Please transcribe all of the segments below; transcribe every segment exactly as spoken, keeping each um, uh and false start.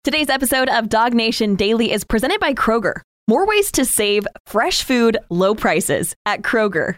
Today's episode of Dog Nation Daily is presented by Kroger. More ways to save fresh food, low prices at Kroger.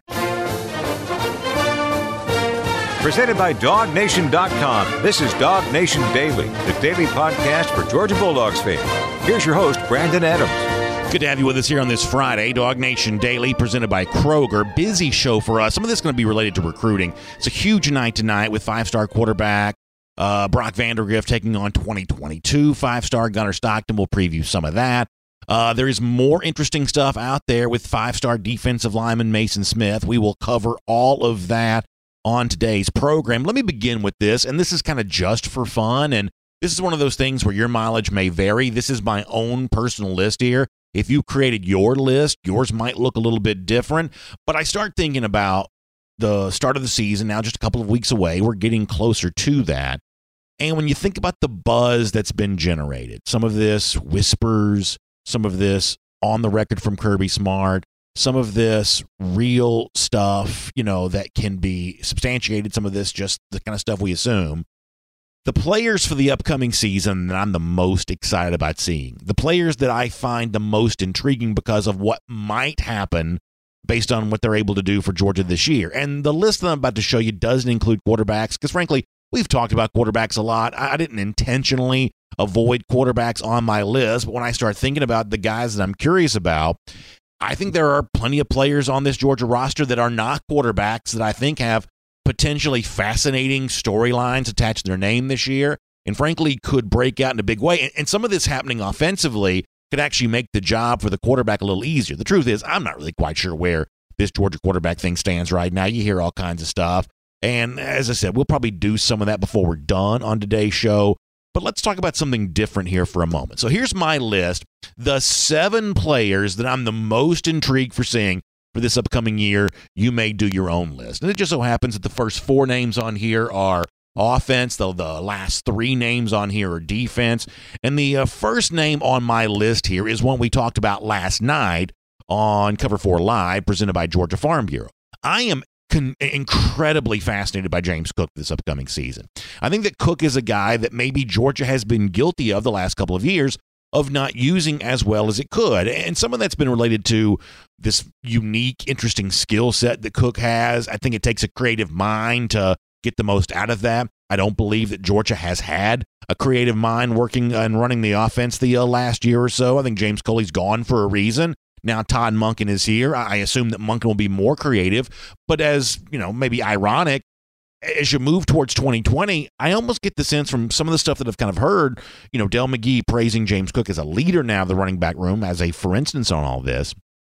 Presented by dog nation dot com. This is Dog Nation Daily, the daily podcast for Georgia Bulldogs fans. Here's your host, Brandon Adams. Good to have you with us here on this Friday. Dog Nation Daily, presented by Kroger. Busy show for us. Some of this is going to be related to recruiting. It's a huge night tonight with five-star quarterback uh, Brock Vandagriff taking on twenty twenty-two five-star Gunnar Stockton. We'll preview some of that. Uh, there is more interesting stuff out there with five-star defensive lineman Mason Smith. We will cover all of that on today's program. Let me begin with this, and this is kind of just for fun, and this is one of those things where your mileage may vary. This is my own personal list here. If you created your list, yours might look a little bit different, but I start thinking about the start of the season, now just a couple of weeks away. We're getting closer to that, and when you think about the buzz that's been generated, some of this whispers, some of this on the record from Kirby Smart, some of this real stuff, you know, that can be substantiated, some of this just the kind of stuff we assume. The players for the upcoming season that I'm the most excited about seeing, the players that I find the most intriguing because of what might happen based on what they're able to do for Georgia this year. And the list that I'm about to show you doesn't include quarterbacks because, frankly, we've talked about quarterbacks a lot. I didn't intentionally avoid quarterbacks on my list, but when I start thinking about the guys that I'm curious about, I think there are plenty of players on this Georgia roster that are not quarterbacks that I think have potentially fascinating storylines attached to their name this year and, frankly, could break out in a big way. And some of this happening offensively could actually make the job for the quarterback a little easier. The truth is, I'm not really quite sure where this Georgia quarterback thing stands right now. You hear all kinds of stuff. And as I said, we'll probably do some of that before we're done on today's show. But let's talk about something different here for a moment. So here's my list, the seven players that I'm the most intrigued for seeing for this upcoming year. You may do your own list. And it just so happens that the first four names on here are offense, though the last three names on here are defense. And the uh, first name on my list here is one we talked about last night on Cover four Live, presented by Georgia Farm Bureau. I am Con- incredibly fascinated by James Cook this upcoming season. I think that Cook is a guy that maybe Georgia has been guilty of the last couple of years of not using as well as it could. And some of that's been related to this unique, interesting skill set that Cook has. I think it takes a creative mind to get the most out of that. I don't believe that Georgia has had a creative mind working and running the offense the uh, last year or so. I think James Coley's gone for a reason. Now Todd Monken is here. I assume that Monken will be more creative, but as, you know, maybe ironic, as you move towards twenty twenty, I almost get the sense from some of the stuff that I've kind of heard, you know, Dell McGee praising James Cook as a leader now of the running back room, as a for instance on all this,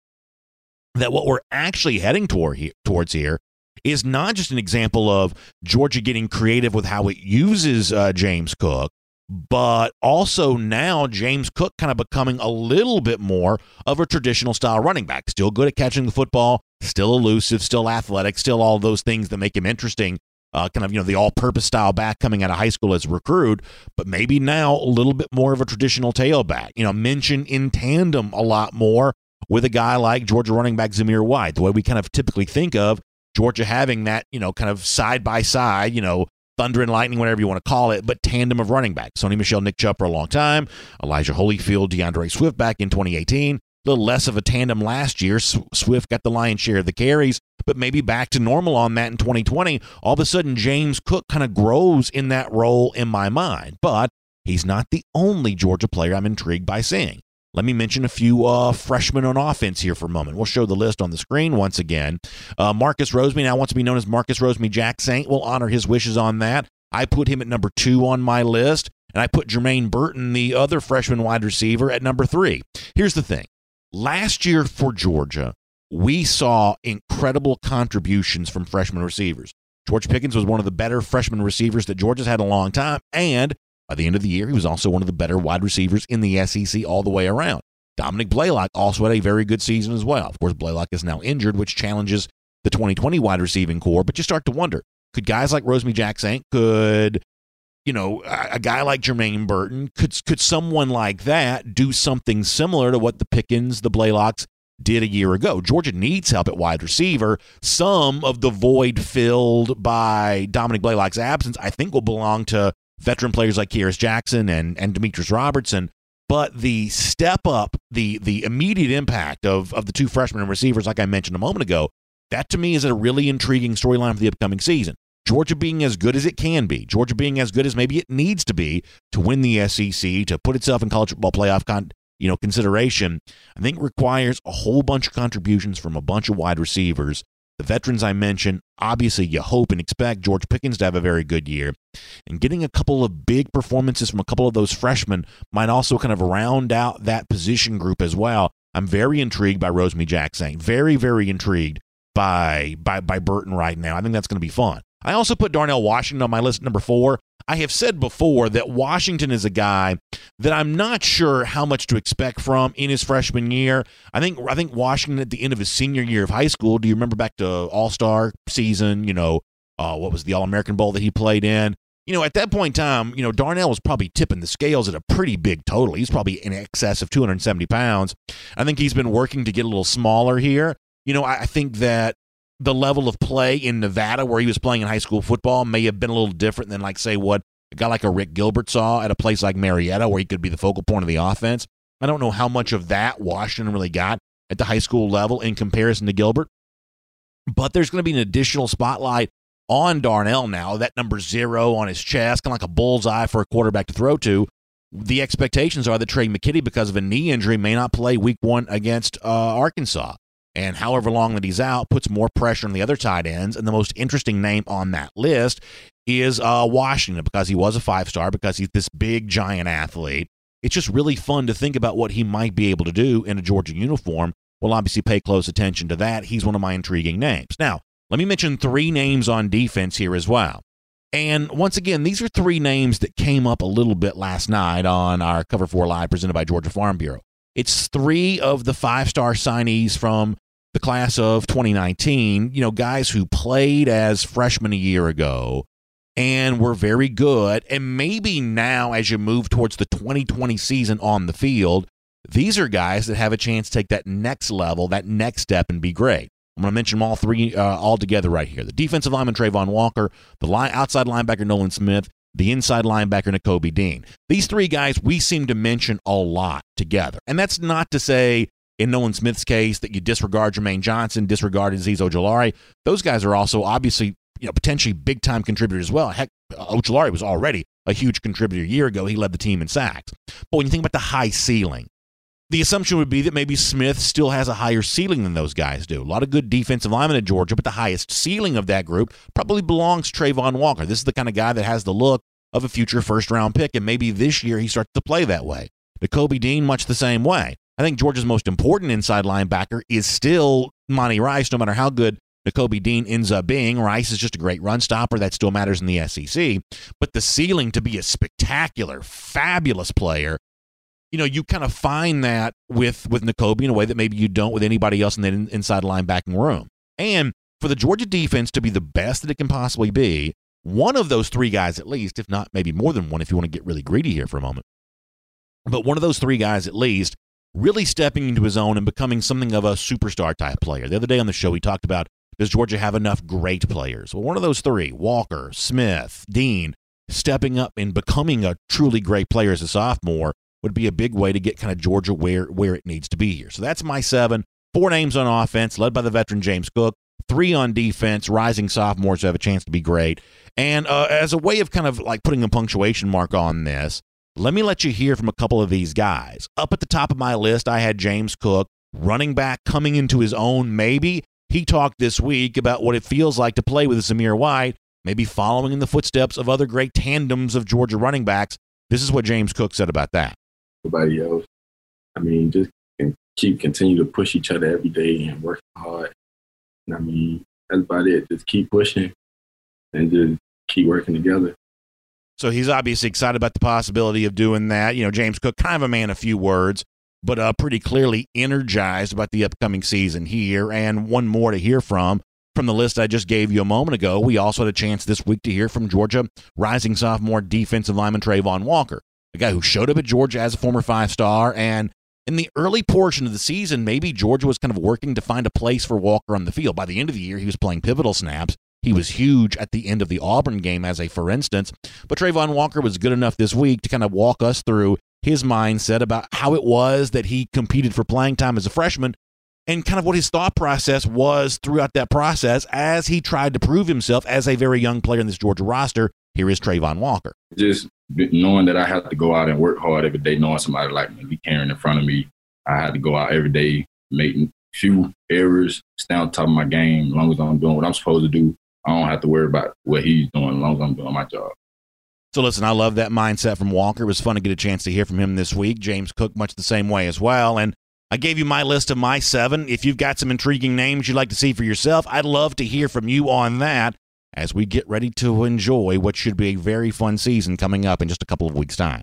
that what we're actually heading toward he- towards here is not just an example of Georgia getting creative with how it uses uh, James Cook, but also now James Cook kind of becoming a little bit more of a traditional style running back. Still good at catching the football, still elusive, still athletic, still all those things that make him interesting. Uh, kind of, you know, the all-purpose style back coming out of high school as a recruit, but maybe now a little bit more of a traditional tailback. You know, mentioned in tandem a lot more with a guy like Georgia running back Zamir White, the way we kind of typically think of Georgia having that, you know, kind of side-by-side, you know, thunder and lightning, whatever you want to call it, but tandem of running backs. Sony Michel, Nick Chubb for a long time, Elijah Holyfield, DeAndre Swift back in twenty eighteen. A little less of a tandem last year. Swift got the lion's share of the carries, but maybe back to normal on that in twenty twenty. All of a sudden, James Cook kind of grows in that role in my mind, but he's not the only Georgia player I'm intrigued by seeing. Let me mention a few uh, freshmen on offense here for a moment. We'll show the list on the screen once again. Uh, Marcus Rosemy now wants to be known as Marcus Rosemy Jack Saint. We'll honor his wishes on that. I put him at number two on my list, and I put Jermaine Burton, the other freshman wide receiver, at number three. Here's the thing. Last year for Georgia, we saw incredible contributions from freshman receivers. George Pickens was one of the better freshman receivers that Georgia's had in a long time, and by the end of the year, he was also one of the better wide receivers in the S E C all the way around. Dominic Blaylock also had a very good season as well. Of course, Blaylock is now injured, which challenges the twenty twenty wide receiving core, but you start to wonder, could guys like Rosemy Jack Saint, could, you know, a, a guy like Jermaine Burton, could, could someone like that do something similar to what the Pickens, the Blaylocks did a year ago? Georgia needs help at wide receiver. Some of the void filled by Dominic Blaylock's absence, I think, will belong to veteran players like Kearis Jackson and, and Demetrius Robertson. But the step up, the the immediate impact of, of the two freshmen and receivers, like I mentioned a moment ago, that to me is a really intriguing storyline for the upcoming season. Georgia being as good as it can be, Georgia being as good as maybe it needs to be to win the S E C, to put itself in college football playoff con, you know, consideration, I think requires a whole bunch of contributions from a bunch of wide receivers. The veterans I mentioned, obviously you hope and expect George Pickens to have a very good year. And getting a couple of big performances from a couple of those freshmen might also kind of round out that position group as well. I'm very intrigued by Rosemy-Jacksaint. Very, very intrigued by, by, by Burton right now. I think that's going to be fun. I also put Darnell Washington on my list at number four. I have said before that Washington is a guy that I'm not sure how much to expect from in his freshman year. I think I think Washington at the end of his senior year of high school, do you remember back to All-Star season, you know, uh, what was the All-American Bowl that he played in? You know, at that point in time, you know, Darnell was probably tipping the scales at a pretty big total. He's probably in excess of two hundred seventy pounds. I think he's been working to get a little smaller here. You know, I, I think that the level of play in Nevada where he was playing in high school football may have been a little different than, like, say, what a guy like a Rick Gilbert saw at a place like Marietta where he could be the focal point of the offense. I don't know how much of that Washington really got at the high school level in comparison to Gilbert. But there's going to be an additional spotlight on Darnell now, that number zero on his chest, kind of like a bullseye for a quarterback to throw to. The expectations are that Trey McKitty, because of a knee injury, may not play week one against uh, Arkansas. And however long that he's out puts more pressure on the other tight ends. And the most interesting name on that list is uh, Washington, because he was a five-star, because he's this big, giant athlete. It's just really fun to think about what he might be able to do in a Georgia uniform. We'll obviously pay close attention to that. He's one of my intriguing names. Now, let me mention three names on defense here as well. And once again, these are three names that came up a little bit last night on our Cover four Live presented by Georgia Farm Bureau. It's three of the five-star signees from the class of twenty nineteen, you know, guys who played as freshmen a year ago and were very good. And maybe now, as you move towards the twenty twenty season on the field, these are guys that have a chance to take that next level, that next step, and be great. I'm going to mention them all three uh, all together right here. The defensive lineman, Trayvon Walker, the line, outside linebacker, Nolan Smith, the inside linebacker, Nakobe Dean. These three guys we seem to mention a lot together. And that's not to say, in Nolan Smith's case, that you disregard Jermaine Johnson, disregard Azeez Ojulari. Those guys are also obviously, you know, potentially big-time contributors as well. Heck, Ojulari was already a huge contributor a year ago. He led the team in sacks. But when you think about the high ceiling, the assumption would be that maybe Smith still has a higher ceiling than those guys do. A lot of good defensive linemen at Georgia, but the highest ceiling of that group probably belongs to Trayvon Walker. This is the kind of guy that has the look of a future first-round pick, and maybe this year he starts to play that way. Nakobe Dean, much the same way. I think Georgia's most important inside linebacker is still Monty Rice, no matter how good Nakobe Dean ends up being. Rice is just a great run stopper. That still matters in the S E C. But the ceiling to be a spectacular, fabulous player, you know, you kind of find that with, with Nakobe in a way that maybe you don't with anybody else in that in, inside linebacking room. And for the Georgia defense to be the best that it can possibly be, one of those three guys at least, if not maybe more than one if you want to get really greedy here for a moment, but one of those three guys at least really stepping into his own and becoming something of a superstar type player. The other day on the show, we talked about, does Georgia have enough great players? Well, one of those three, Walker, Smith, Dean, stepping up and becoming a truly great player as a sophomore would be a big way to get kind of Georgia where, where it needs to be here. So that's my seven. Four names on offense, led by the veteran James Cook. Three on defense, rising sophomores who have a chance to be great. And uh, as a way of kind of like putting a punctuation mark on this, let me let you hear from a couple of these guys. Up at the top of my list, I had James Cook, running back coming into his own maybe. He talked this week about what it feels like to play with Zamir White, maybe following in the footsteps of other great tandems of Georgia running backs. This is what James Cook said about that. Everybody else, I mean, just can keep continue to push each other every day and work hard. And I mean, that's about it. Just keep pushing and just keep working together. So he's obviously excited about the possibility of doing that. You know, James Cook, kind of a man of few words, but uh, pretty clearly energized about the upcoming season here. And one more to hear from, from the list I just gave you a moment ago. We also had a chance this week to hear from Georgia rising sophomore defensive lineman Trayvon Walker, a guy who showed up at Georgia as a former five-star. And in the early portion of the season, maybe Georgia was kind of working to find a place for Walker on the field. By the end of the year, he was playing pivotal snaps. He was huge at the end of the Auburn game, as a for instance. But Travon Walker was good enough this week to kind of walk us through his mindset about how it was that he competed for playing time as a freshman and kind of what his thought process was throughout that process as he tried to prove himself as a very young player in this Georgia roster. Here is Travon Walker. Just knowing that I have to go out and work hard every day, knowing somebody like me be carrying in front of me. I had to go out every day, making few errors, stay on top of my game. As long as I'm doing what I'm supposed to do, I don't have to worry about what he's doing as long as I'm doing my job. So listen, I love that mindset from Walker. It was fun to get a chance to hear from him this week. James Cook, much the same way as well. And I gave you my list of my seven. If you've got some intriguing names you'd like to see for yourself, I'd love to hear from you on that as we get ready to enjoy what should be a very fun season coming up in just a couple of weeks' time.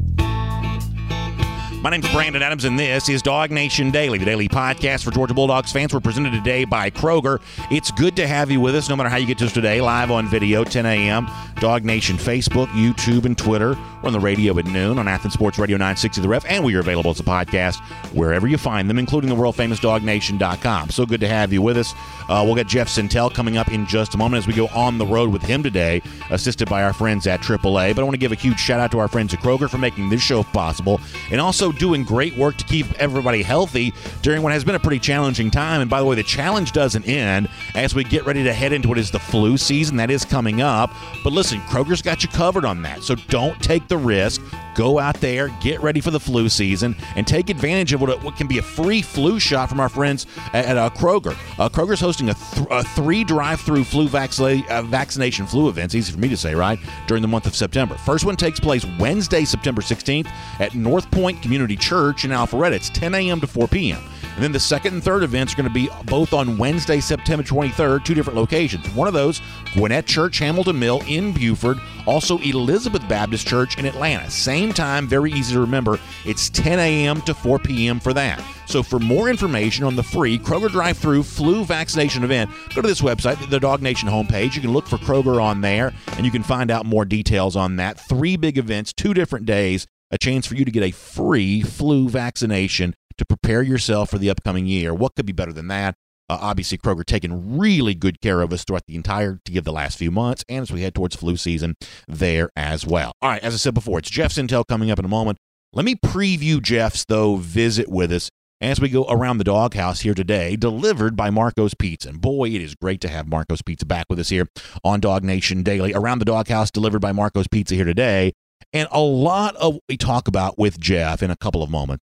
My name's Brandon Adams, and this is Dog Nation Daily, the daily podcast for Georgia Bulldogs fans. We're presented today by Kroger. It's good to have you with us, no matter how you get to us today, live on video, ten a.m., Dog Nation Facebook, YouTube, and Twitter. We're on the radio at noon on Athens Sports Radio nine sixty The Ref, and we are available as a podcast wherever you find them, including the world-famous dog nation dot com. So good to have you with us. Uh, we'll get Jeff Sentell coming up in just a moment as we go on the road with him today, assisted by our friends at triple A. But I want to give a huge shout-out to our friends at Kroger for making this show possible, and also doing great work to keep everybody healthy during what has been a pretty challenging time. And by the way, the challenge doesn't end as we get ready to head into what is the flu season that is coming up. But listen, Kroger's got you covered on that, so don't take the risk. Go out there, get ready for the flu season, and take advantage of what, what can be a free flu shot from our friends at, at uh, Kroger. Uh, Kroger's hosting a, th- a three drive-through flu vaccina- uh, vaccination flu events, easy for me to say, right, during the month of September. First one takes place Wednesday, September sixteenth at North Point Community Church in Alpharetta. It's ten a.m. to four p.m. And then the second and third events are going to be both on Wednesday, September twenty-third, two different locations. One of those, Gwinnett Church, Hamilton Mill in Buford. Also, Elizabeth Baptist Church in Atlanta. Same time, very easy to remember. It's ten a.m. to four p.m. for that. So for more information on the free Kroger drive-thru flu vaccination event, go to this website, the Dog Nation homepage. You can look for Kroger on there, and you can find out more details on that. Three big events, two different days, a chance for you to get a free flu vaccination to prepare yourself for the upcoming year. What could be better than that? Uh, obviously, Kroger taking really good care of us throughout the entirety of the last few months, and as we head towards flu season there as well. All right, as I said before, it's Jeff Sentell coming up in a moment. Let me preview Jeff's, though, visit with us as we go around the doghouse here today, delivered by Marco's Pizza. And boy, it is great to have Marco's Pizza back with us here on Dog Nation Daily. Around the doghouse, delivered by Marco's Pizza here today. And a lot of what we talk about with Jeff in a couple of moments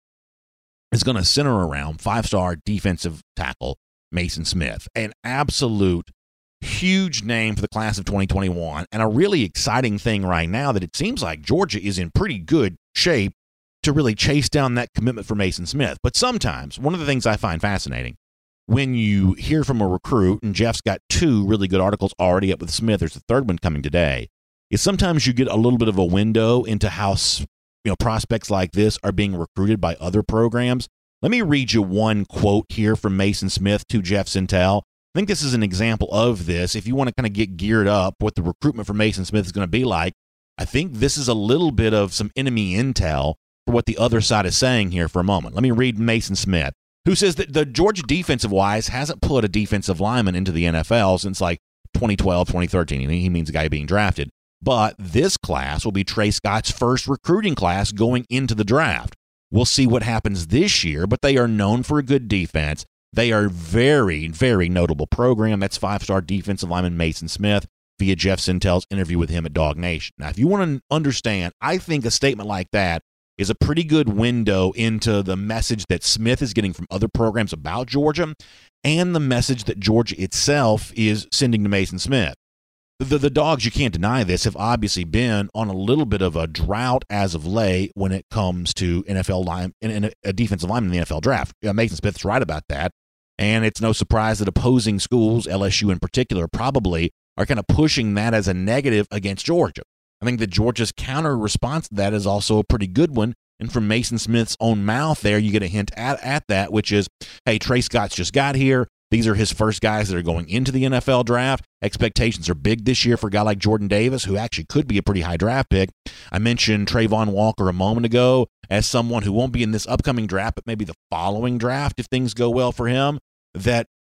is going to center around five-star defensive tackle Maason Smith, an absolute huge name for the class of twenty twenty-one, and a really exciting thing right now that it seems like Georgia is in pretty good shape to really chase down that commitment for Maason Smith. But sometimes, one of the things I find fascinating, when you hear from a recruit, and Jeff's got two really good articles already up with Smith, there's a third one coming today, is sometimes you get a little bit of a window into how you know prospects like this are being recruited by other programs. Let me read you one quote here from Maason Smith to Jeff Sentell. I think this is an example of this. If you want to kind of get geared up what the recruitment for Maason Smith is going to be like, I think this is a little bit of some enemy intel for what the other side is saying here for a moment. Let me read Maason Smith, who says that the Georgia defensive-wise hasn't put a defensive lineman into the N F L since like twenty twelve, twenty thirteen. He means a guy being drafted. But this class will be Trey Scott's first recruiting class going into the draft. We'll see what happens this year, but they are known for a good defense. They are very, very notable program. That's five-star defensive lineman Maason Smith via Jeff Sentell's interview with him at Dog Nation. Now, if you want to understand, I think a statement like that is a pretty good window into the message that Smith is getting from other programs about Georgia and the message that Georgia itself is sending to Maason Smith. The, the Dogs, you can't deny this, have obviously been on a little bit of a drought as of late when it comes to N F L line and a defensive lineman in the N F L draft. Yeah, Maason Smith's right about that, and it's no surprise that opposing schools, L S U in particular, probably are kind of pushing that as a negative against Georgia. I think that Georgia's counter response to that is also a pretty good one, and from Maason Smith's own mouth there, you get a hint at, at that, which is, hey, Trey Scott's just got here. These are his first guys that are going into the N F L draft. Expectations are big this year for a guy like Jordan Davis, who actually could be a pretty high draft pick. I mentioned Travon Walker a moment ago as someone who won't be in this upcoming draft, but maybe the following draft if things go well for him, that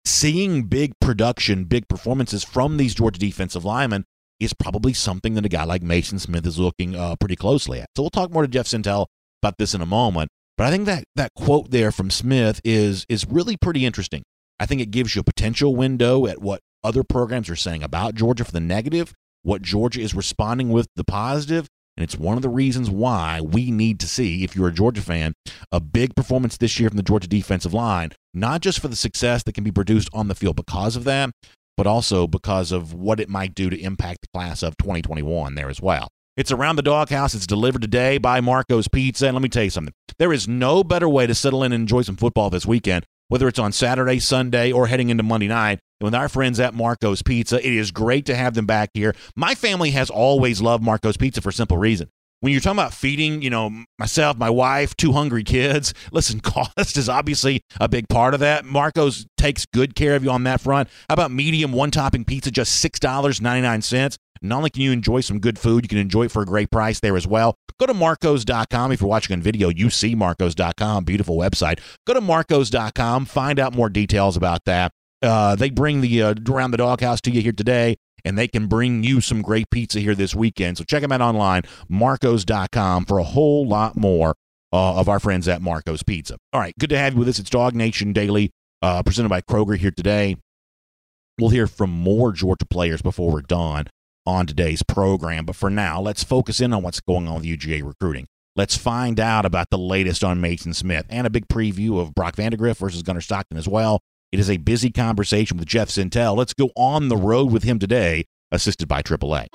seeing big production, big performances from these Georgia defensive linemen is probably something that a guy like Mason Smith is looking uh, pretty closely at. So we'll talk more to Jeff Sentell about this in a moment. But I think that that quote there from Smith is is really pretty interesting. I think it gives you a potential window at what other programs are saying about Georgia for the negative, what Georgia is responding with the positive, and it's one of the reasons why we need to see, if you're a Georgia fan, a big performance this year from the Georgia defensive line, not just for the success that can be produced on the field because of that, but also because of what it might do to impact the class of twenty twenty-one there as well. It's Around the Doghouse. It's delivered today by Marco's Pizza. And let me tell you something. There is no better way to settle in and enjoy some football this weekend, whether it's on Saturday, Sunday, or heading into Monday night. And with our friends at Marco's Pizza, it is great to have them back here. My family has always loved Marco's Pizza for a simple reason. When you're talking about feeding, you know, myself, my wife, two hungry kids, listen, cost is obviously a big part of that. Marco's takes good care of you on that front. How about medium one-topping pizza, just six dollars and ninety-nine cents? Not only can you enjoy some good food, you can enjoy it for a great price there as well. Go to marcos dot com. If you're watching on video, you see marcos dot com, beautiful website. Go to marcos dot com, find out more details about that. Uh, they bring the uh, Around the Doghouse to you here today, and they can bring you some great pizza here this weekend. So check them out online, marcos dot com, for a whole lot more uh, of our friends at Marco's Pizza. All right, good to have you with us. It's Dog Nation Daily, uh, presented by Kroger here today. We'll hear from more Georgia players before we're done on today's program. But for now, let's focus in on what's going on with U G A recruiting. Let's find out about the latest on Mason Smith and a big preview of Brock Vandagriff versus Gunnar Stockton as well. It is a busy conversation with Jeff Sentell. Let's go on the road with him today, assisted by triple A.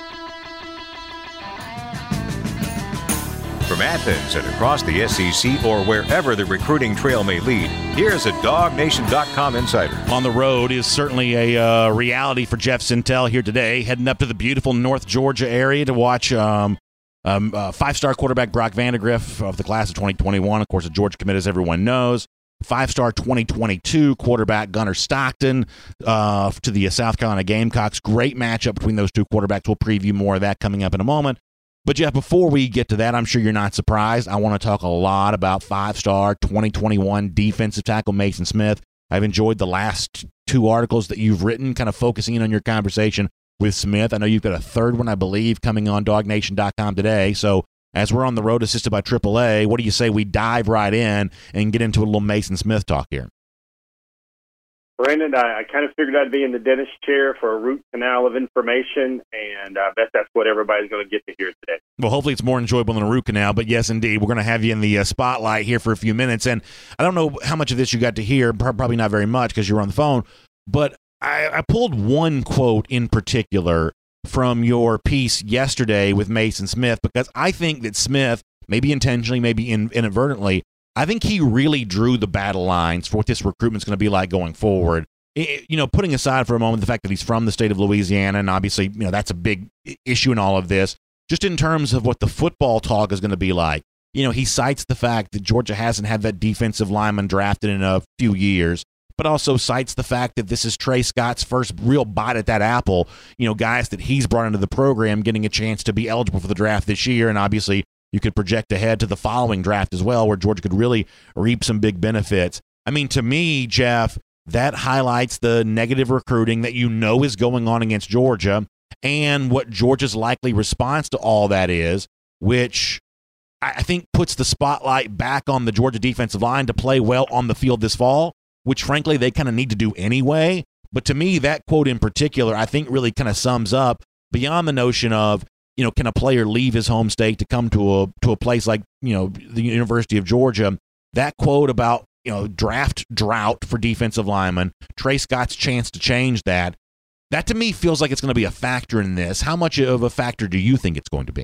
From Athens and across the S E C or wherever the recruiting trail may lead, here's a dog nation dot com insider. On the road is certainly a uh, reality for Jeff Sentell here today, heading up to the beautiful North Georgia area to watch um, um, uh, five-star quarterback Brock Vandagriff of the class of twenty twenty-one, of course, a Georgia commit, as everyone knows. Five-star twenty twenty-two quarterback Gunnar Stockton uh, to the South Carolina Gamecocks. Great matchup between those two quarterbacks. We'll preview more of that coming up in a moment. But, Jeff, before we get to that, I'm sure you're not surprised. I want to talk a lot about five-star twenty twenty-one defensive tackle Mason Smith. I've enjoyed the last two articles that you've written, kind of focusing in on your conversation with Smith. I know you've got a third one, I believe, coming on dog nation dot com today. So as we're on the road assisted by triple A, what do you say we dive right in and get into a little Mason Smith talk here? Brandon, I, I kind of figured I'd be in the dentist chair for a root canal of information, and I bet that's what everybody's going to get to hear today. Well, hopefully it's more enjoyable than a root canal, but yes, indeed. We're going to have you in the uh, spotlight here for a few minutes, and I don't know how much of this you got to hear, probably not very much because you were on the phone, but I, I pulled one quote in particular from your piece yesterday with Mason Smith, because I think that Smith, maybe intentionally, maybe in, inadvertently, I think he really drew the battle lines for what this recruitment's going to be like going forward. It, you know, putting aside for a moment the fact that he's from the state of Louisiana, and obviously, you know, that's a big issue in all of this, just in terms of what the football talk is going to be like. You know, he cites the fact that Georgia hasn't had that defensive lineman drafted in a few years, but also cites the fact that this is Trey Scott's first real bite at that apple. You know, guys that he's brought into the program getting a chance to be eligible for the draft this year, and obviously you could project ahead to the following draft as well, where Georgia could really reap some big benefits. I mean, to me, Jeff, that highlights the negative recruiting that you know is going on against Georgia and what Georgia's likely response to all that is, which I think puts the spotlight back on the Georgia defensive line to play well on the field this fall, which, frankly, they kind of need to do anyway. But to me, that quote in particular, I think really kind of sums up beyond the notion of, you know, can a player leave his home state to come to a to a place like, you know, the University of Georgia? That quote about, you know, draft drought for defensive linemen, Trey Scott's chance to change that, that to me feels like it's going to be a factor in this. How much of a factor do you think it's going to be?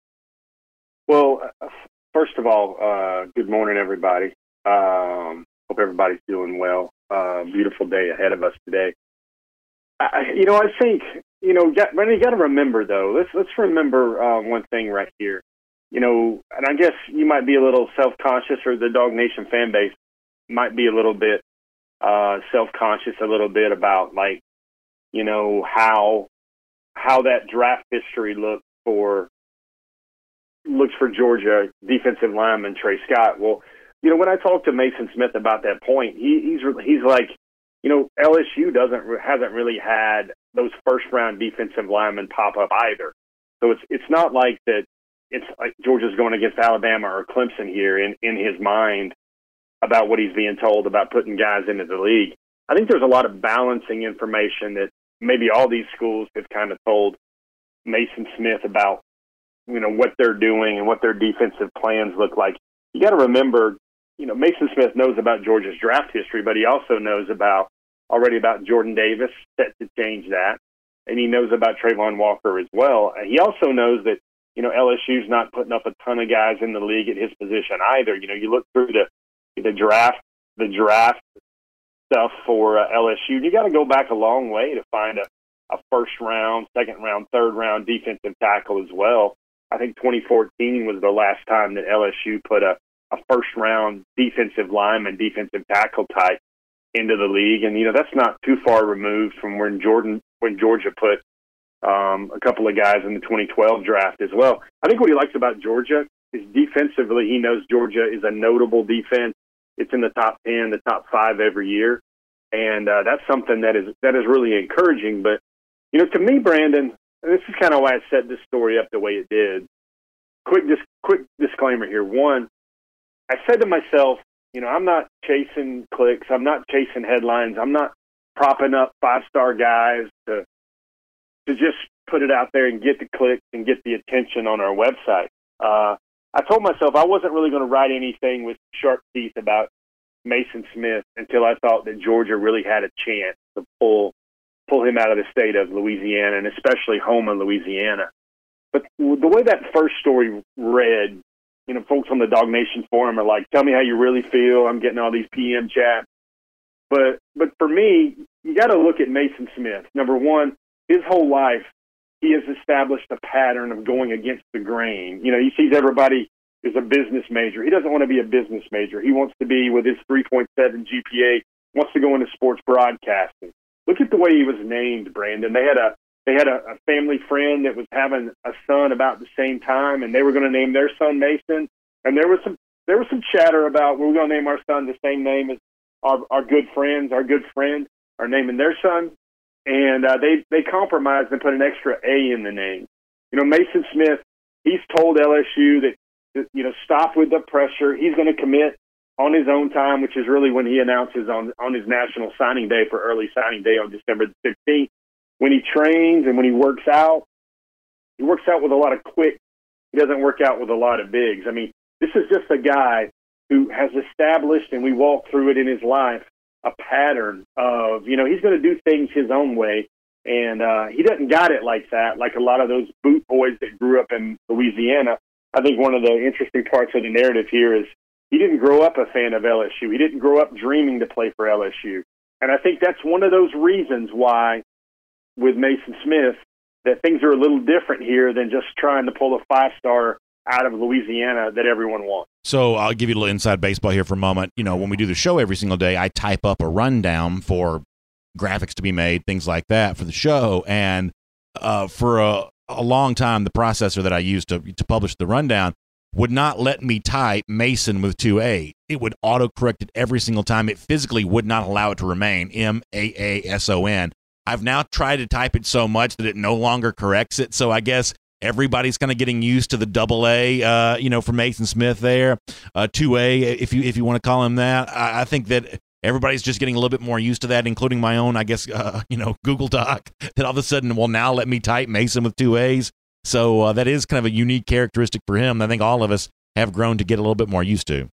Well, first of all, uh, good morning, everybody. Um, hope everybody's doing well. Uh, beautiful day ahead of us today. I, you know, I think, you know, got, you got to remember, though, let's let's remember uh, one thing right here. You know, and I guess you might be a little self-conscious, or the Dog Nation fan base might be a little bit uh, self-conscious a little bit about, like, you know, how how that draft history looks for looks for Georgia defensive lineman Trey Scott. Well, you know, when I talked to Mason Smith about that point, he, he's he's like, you know, L S U doesn't hasn't really had those first round defensive linemen pop up either. So it's it's not like that. It's like Georgia's going against Alabama or Clemson here in, in his mind about what he's being told about putting guys into the league. I think there's a lot of balancing information that maybe all these schools have kind of told Mason Smith about, you know, what they're doing and what their defensive plans look like. You got to remember, you know, Mason Smith knows about Georgia's draft history, but he also knows about already about Jordan Davis, set to change that, and he knows about Trayvon Walker as well. He also knows that, you know, L S U's not putting up a ton of guys in the league at his position either. You know, you look through the the draft, the draft stuff for uh, L S U, and you got to go back a long way to find a, a first round, second round, third round defensive tackle as well. I think twenty fourteen was the last time that L S U put a, a first round defensive lineman, defensive tackle type into the league. And, you know, that's not too far removed from when Jordan, when Georgia put um, a couple of guys in the twenty twelve draft as well. I think what he likes about Georgia is defensively, he knows Georgia is a notable defense. It's in the top ten, the top five every year. And uh, that's something that is, that is really encouraging. But, you know, to me, Brandon, and this is kind of why I set this story up the way it did. Quick, dis- quick disclaimer here. One, I said to myself, you know, I'm not chasing clicks. I'm not chasing headlines. I'm not propping up five-star guys to to just put it out there and get the clicks and get the attention on our website. Uh, I told myself I wasn't really going to write anything with sharp teeth about Mason Smith until I thought that Georgia really had a chance to pull pull him out of the state of Louisiana, and especially Houma, Louisiana. But the way that first story read, you know, folks on the Dog Nation forum are like, tell me how you really feel. I'm getting all these P M chats. But but for me, you got to look at Mason Smith. Number one, his whole life, he has established a pattern of going against the grain. You know, he sees everybody is a business major. He doesn't want to be a business major. He wants to be, with his three point seven G P A, wants to go into sports broadcasting. Look at the way he was named, Brandon. They had a they had a, a family friend that was having a son about the same time, and they were going to name their son Mason. And there was some there was some chatter about, we're going to name our son the same name as our our good friends. Our good friend are naming their son, and uh, they they compromised and put an extra A in the name. You know, Mason Smith, he's told L S U that, that you know, stop with the pressure. He's going to commit on his own time, which is really when he announces on, on his national signing day for early signing day on December the sixteenth. When he trains and when he works out, he works out with a lot of quicks. He doesn't work out with a lot of bigs. I mean, this is just a guy who has established, and we walk through it in his life, a pattern of, you know, he's going to do things his own way. And uh, he doesn't got it like that, like a lot of those boot boys that grew up in Louisiana. I think one of the interesting parts of the narrative here is he didn't grow up a fan of L S U. He didn't grow up dreaming to play for L S U. And I think that's one of those reasons why, with Mason Smith, that things are a little different here than just trying to pull a five-star out of Louisiana that everyone wants. So I'll give you a little inside baseball here for a moment. You know, when we do the show every single day, I type up a rundown for graphics to be made, things like that for the show. And uh, for a, a long time, the processor that I used to, to publish the rundown would not let me type Mason with two A. It would autocorrect it every single time. It physically would not allow it to remain M A A S O N. I've now tried to type it so much that it no longer corrects it. So I guess everybody's kind of getting used to the double A, uh, you know, for Mason Smith there, uh, two A, if you if you want to call him that. I, I think that everybody's just getting a little bit more used to that, including my own, I guess, uh, you know, Google Doc, that all of a sudden will now let me type Mason with two A's. So uh, that is kind of a unique characteristic for him. I think all of us have grown to get a little bit more used to.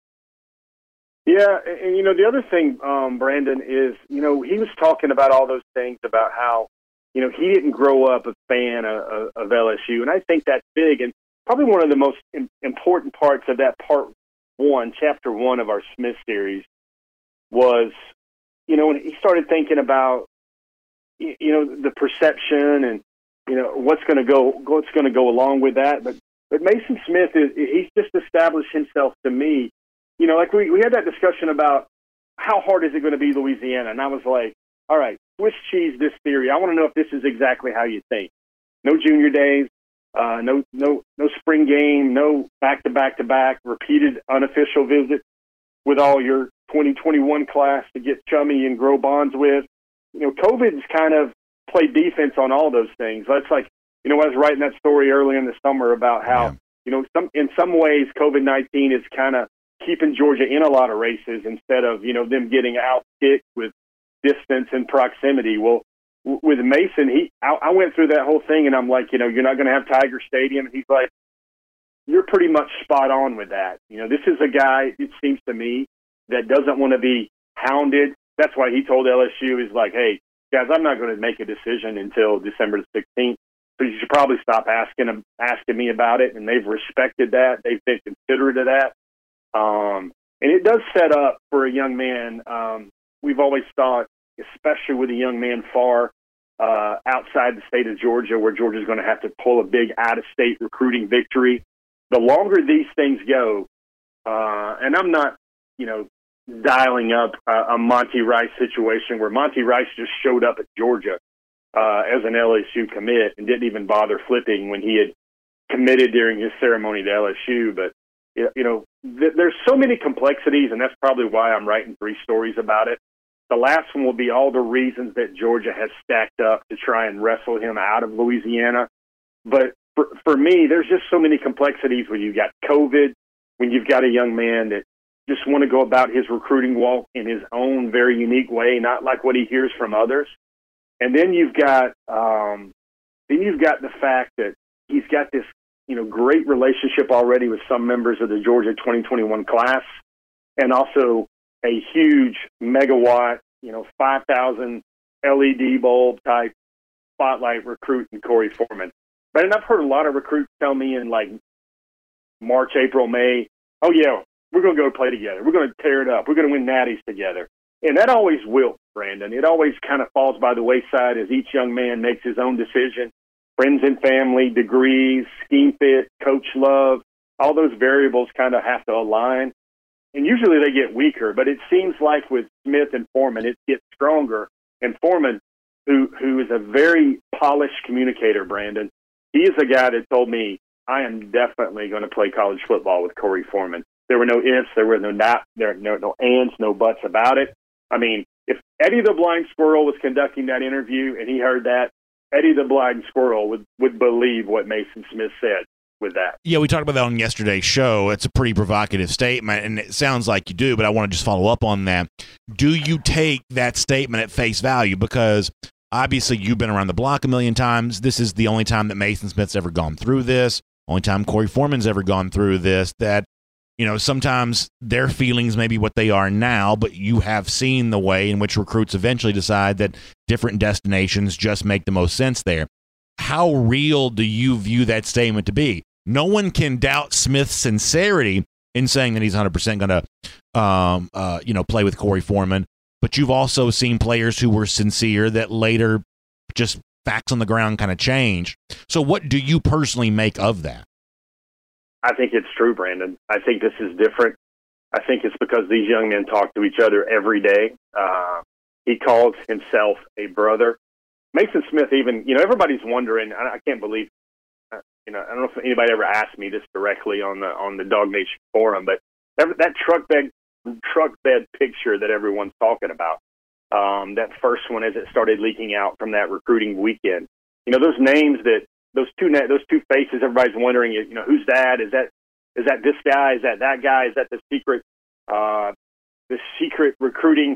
Yeah, and, and you know, the other thing, um, Brandon, is, you know, he was talking about all those things about how, you know, he didn't grow up a fan of, of L S U, and I think that's big. And probably one of the most im- important parts of that part one, chapter one of our Smith series was, you know, when he started thinking about, you know, the perception and, you know, what's going to go, what's going to go along with that. But, but Mason Smith is, he's just established himself to me. You know, like we, we had that discussion about how hard is it going to be Louisiana? And I was like, all right, Swiss cheese this theory. I want to know if this is exactly how you think. No junior days, uh, no no no spring game, no back-to-back-to-back, repeated unofficial visits with all your twenty twenty-one class to get chummy and grow bonds with. You know, COVID's kind of played defense on all those things. That's like, you know, I was writing that story early in the summer about how, yeah. you know, some in some ways COVID nineteen is kind of keeping Georgia in a lot of races instead of, you know, them getting outkicked with distance and proximity. Well, w- with Mason, he I, I went through that whole thing, and I'm like, you know, you're not going to have Tiger Stadium. And he's like, you're pretty much spot on with that. You know, this is a guy, it seems to me, that doesn't want to be hounded. That's why he told L S U, he's like, hey, guys, I'm not going to make a decision until December the sixteenth. So you should probably stop asking them, asking me about it. And they've respected that. They've been considerate of that. Um, and it does set up for a young man. Um, we've always thought, especially with a young man far uh, outside the state of Georgia, where Georgia's going to have to pull a big out-of-state recruiting victory. The longer these things go, uh, and I'm not, you know, dialing up a, a Monty Rice situation where Monty Rice just showed up at Georgia uh, as an L S U commit and didn't even bother flipping when he had committed during his ceremony to L S U. But, you know, th- there's so many complexities, and that's probably why I'm writing three stories about it. The last one will be all the reasons that Georgia has stacked up to try and wrestle him out of Louisiana. But for, for me, there's just so many complexities when you've got COVID, when you've got a young man that just want to go about his recruiting walk in his own very unique way, not like what he hears from others. And then you've got, um, then you've got the fact that he's got this, you know, great relationship already with some members of the Georgia twenty twenty-one class, and also a huge megawatt, you know, five thousand L E D bulb type spotlight recruit in Corey Foreman. But and I've heard a lot of recruits tell me in like March, April, May, oh yeah, we're going to go play together. We're going to tear it up. We're going to win natties together. And that always wilts, Brandon. It always kind of falls by the wayside as each young man makes his own decision. Friends and family, degrees, scheme fit, coach love, all those variables kind of have to align. And usually they get weaker, but it seems like with Smith and Foreman, it gets stronger. And Foreman, who who is a very polished communicator, Brandon, he is a guy that told me, I am definitely going to play college football with Corey Foreman. There were no ifs, there were no not, there were no, no ands, no buts about it. I mean, if Eddie the Blind Squirrel was conducting that interview and he heard that, Eddie the Blind Squirrel would, would believe what Mason Smith said with that. Yeah, we talked about that on yesterday's show. It's a pretty provocative statement, and it sounds like you do, but I want to just follow up on that. Do you take that statement at face value? Because obviously you've been around the block a million times. This is the only time that Mason Smith's ever gone through this, only time Corey Foreman's ever gone through this, that, you know, sometimes their feelings may be what they are now, but you have seen the way in which recruits eventually decide that different destinations just make the most sense there. How real do you view that statement to be? No one can doubt Smith's sincerity in saying that he's one hundred percent going to, um, uh, you know, play with Corey Foreman. But you've also seen players who were sincere that later just facts on the ground kind of changed. So what do you personally make of that? I think it's true, Brandon. I think this is different. I think it's because these young men talk to each other every day. Uh, he calls himself a brother. Mason Smith even, you know, everybody's wondering, I, I can't believe, uh, you know, I don't know if anybody ever asked me this directly on the on the Dog Nation forum, but that, that truck bed, truck bed picture that everyone's talking about, um, that first one as it started leaking out from that recruiting weekend, you know, those names that, those two those two faces, everybody's wondering, you know, who's that? Is that is that this guy? Is that that guy? Is that the secret, uh, the secret recruiting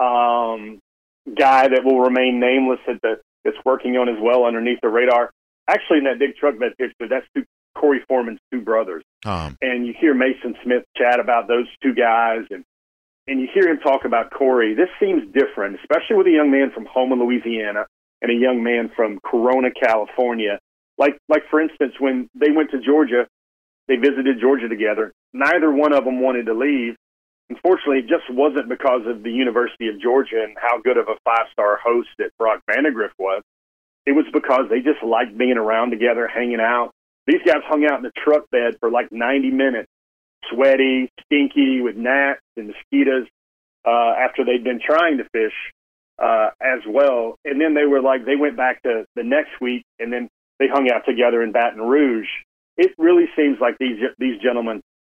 um, guy that will remain nameless at the that's working on as well underneath the radar? Actually, in that big truck bed picture, that's two, Corey Foreman's two brothers. Um. And you hear Mason Smith chat about those two guys, and and you hear him talk about Corey. This seems different, especially with a young man from Houma, Louisiana, and a young man from Corona, California. Like, like for instance, when they went to Georgia, they visited Georgia together. Neither one of them wanted to leave. Unfortunately, it just wasn't because of the University of Georgia and how good of a five-star host that Brock Vandagriff was. It was because they just liked being around together, hanging out. These guys hung out in the truck bed for like ninety minutes, sweaty, stinky, with gnats and mosquitoes uh, after they'd been trying to fish uh, as well. And then they were like, they went back to the next week, and then they hung out together in Baton Rouge. It really seems like these these gentlemen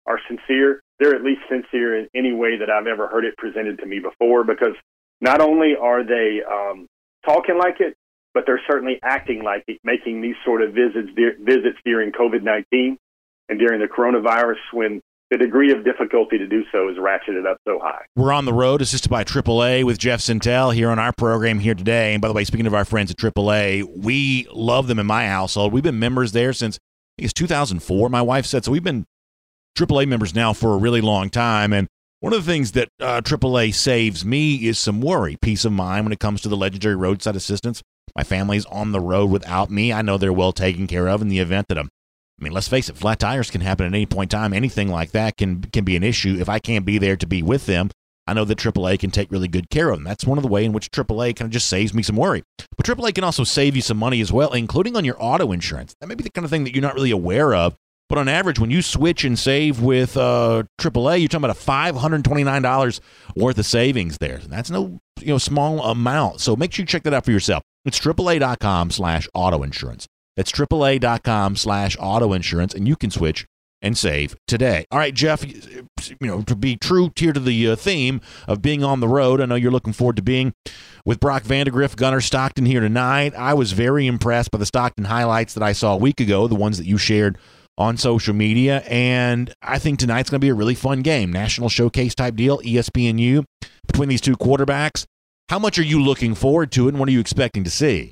are sincere, they're at least sincere in any way that I've ever heard it presented to me before, because not only are they um, talking like it, but they're certainly acting like it, making these sort of visits de- visits during COVID nineteen and during the coronavirus, when the degree of difficulty to do so is ratcheted up so high. We're on the road, assisted by triple A with Jeff Sentell here on our program here today. And by the way, speaking of our friends at triple A, we love them in my household. We've been members there since, I think it's two thousand four, my wife said. So we've been triple A members now for a really long time. And one of the things that uh, triple A saves me is some worry, peace of mind when it comes to the legendary roadside assistance. My family's on the road without me. I know they're well taken care of in the event that I'm I mean, let's face it, flat tires can happen at any point in time. Anything like that can can be an issue. If I can't be there to be with them, I know that triple A can take really good care of them. That's one of the ways in which triple A kind of just saves me some worry. But triple A can also save you some money as well, including on your auto insurance. That may be the kind of thing that you're not really aware of. But on average, when you switch and save with uh, triple A, you're talking about a five hundred twenty-nine dollars worth of savings there. That's no you know small amount. So make sure you check that out for yourself. It's triple A dot com slash auto insurance. That's triple A dot com slash auto insurance, and you can switch and save today. All right, Jeff, you know, to be true here to the uh, theme of being on the road, I know you're looking forward to being with Brock Vandagriff, Gunnar Stockton here tonight. I was very impressed by the Stockton highlights that I saw a week ago, the ones that you shared on social media, and I think tonight's going to be a really fun game. National showcase type deal, E S P N U, between these two quarterbacks. How much are you looking forward to it, and what are you expecting to see?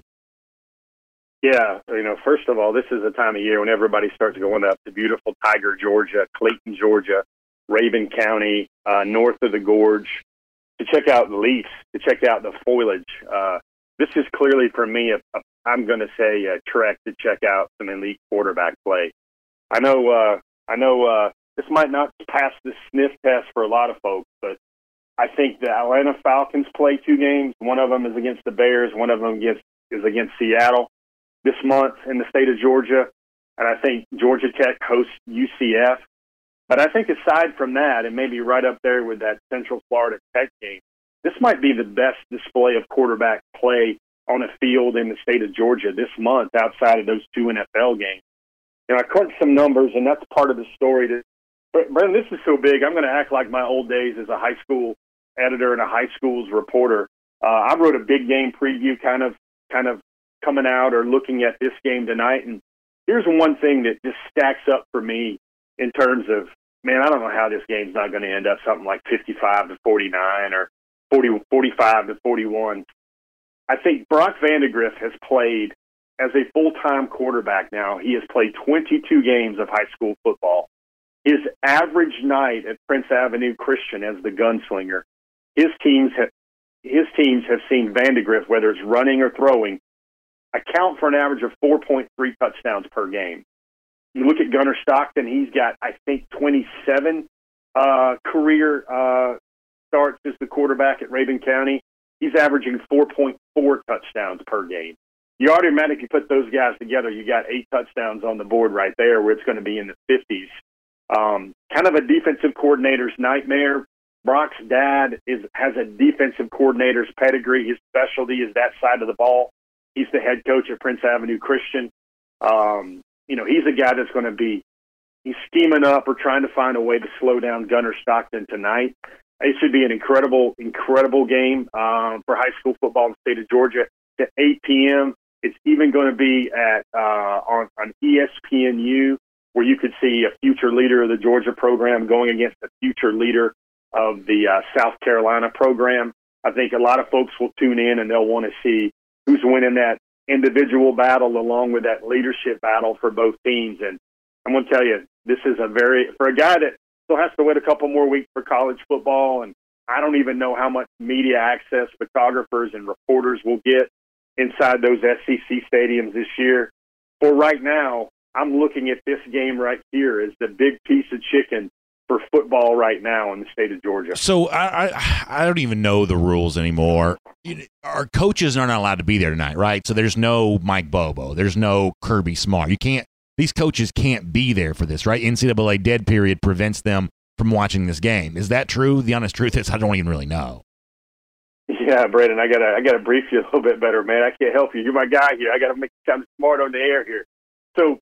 Yeah, you know, first of all, this is a time of year when everybody starts going up to beautiful Tiger, Georgia, Clayton, Georgia, Rabun County, uh, north of the Gorge, to check out the leaves, to check out the foliage. Uh, this is clearly, for me, a, a, I'm going to say a trek to check out some elite quarterback play. I know, uh, I know uh, this might not pass the sniff test for a lot of folks, but I think the Atlanta Falcons play two games. One of them is against the Bears. One of them against, is against Seattle this month in the state of Georgia, and I think Georgia Tech hosts U C F. But I think aside from that, and maybe right up there with that Central Florida Tech game, this might be the best display of quarterback play on a field in the state of Georgia this month outside of those two N F L games. You know, I crunched some numbers, and that's part of the story. That, Brandon, this is so big, I'm going to act like my old days as a high school editor and a high school's reporter. Uh, I wrote a big game preview kind of, kind of, coming out or looking at this game tonight. And here's one thing that just stacks up for me in terms of, man, I don't know how this game's not going to end up something like fifty-five to forty-nine or forty, forty-five to forty-one. I think Brock Vandagriff has played as a full-time quarterback now. He has played twenty-two games of high school football. His average night at Prince Avenue Christian as the gunslinger, his teams have, his teams have seen Vandagriff, whether it's running or throwing, account for an average of four point three touchdowns per game. You look at Gunnar Stockton, he's got, I think, twenty-seven uh, career uh, starts as the quarterback at Rabun County. He's averaging four point four touchdowns per game. You automatically put those guys together, you got eight touchdowns on the board right there, where it's going to be in the fifties. Um, kind of a defensive coordinator's nightmare. Brock's dad is has a defensive coordinator's pedigree. His specialty is that side of the ball. He's the head coach at Prince Avenue Christian. Um, you know, he's a guy that's going to be, he's scheming up or trying to find a way to slow down Gunnar Stockton tonight. It should be an incredible, incredible game um, for high school football in the state of Georgia. It's at eight p.m. It's even going to be at uh, on, on E S P N U, where you could see a future leader of the Georgia program going against a future leader of the uh, South Carolina program. I think a lot of folks will tune in and they'll want to see who's winning that individual battle along with that leadership battle for both teams. And I'm going to tell you, this is a very, for a guy that still has to wait a couple more weeks for college football, and I don't even know how much media access photographers and reporters will get inside those S E C stadiums this year. For right now, I'm looking at this game right here as the big piece of chicken for football right now in the state of Georgia. So I, I I don't even know the rules anymore. Our coaches are not allowed to be there tonight, right? So there's no Mike Bobo. There's no Kirby Smart. You can't. These coaches can't be there for this, right? N C double A dead period prevents them from watching this game. Is that true? The honest truth is I don't even really know. Yeah, Brandon, I gotta I gotta brief you a little bit better, man. I can't help you. You're my guy here. I gotta make you sound smart on the air here. So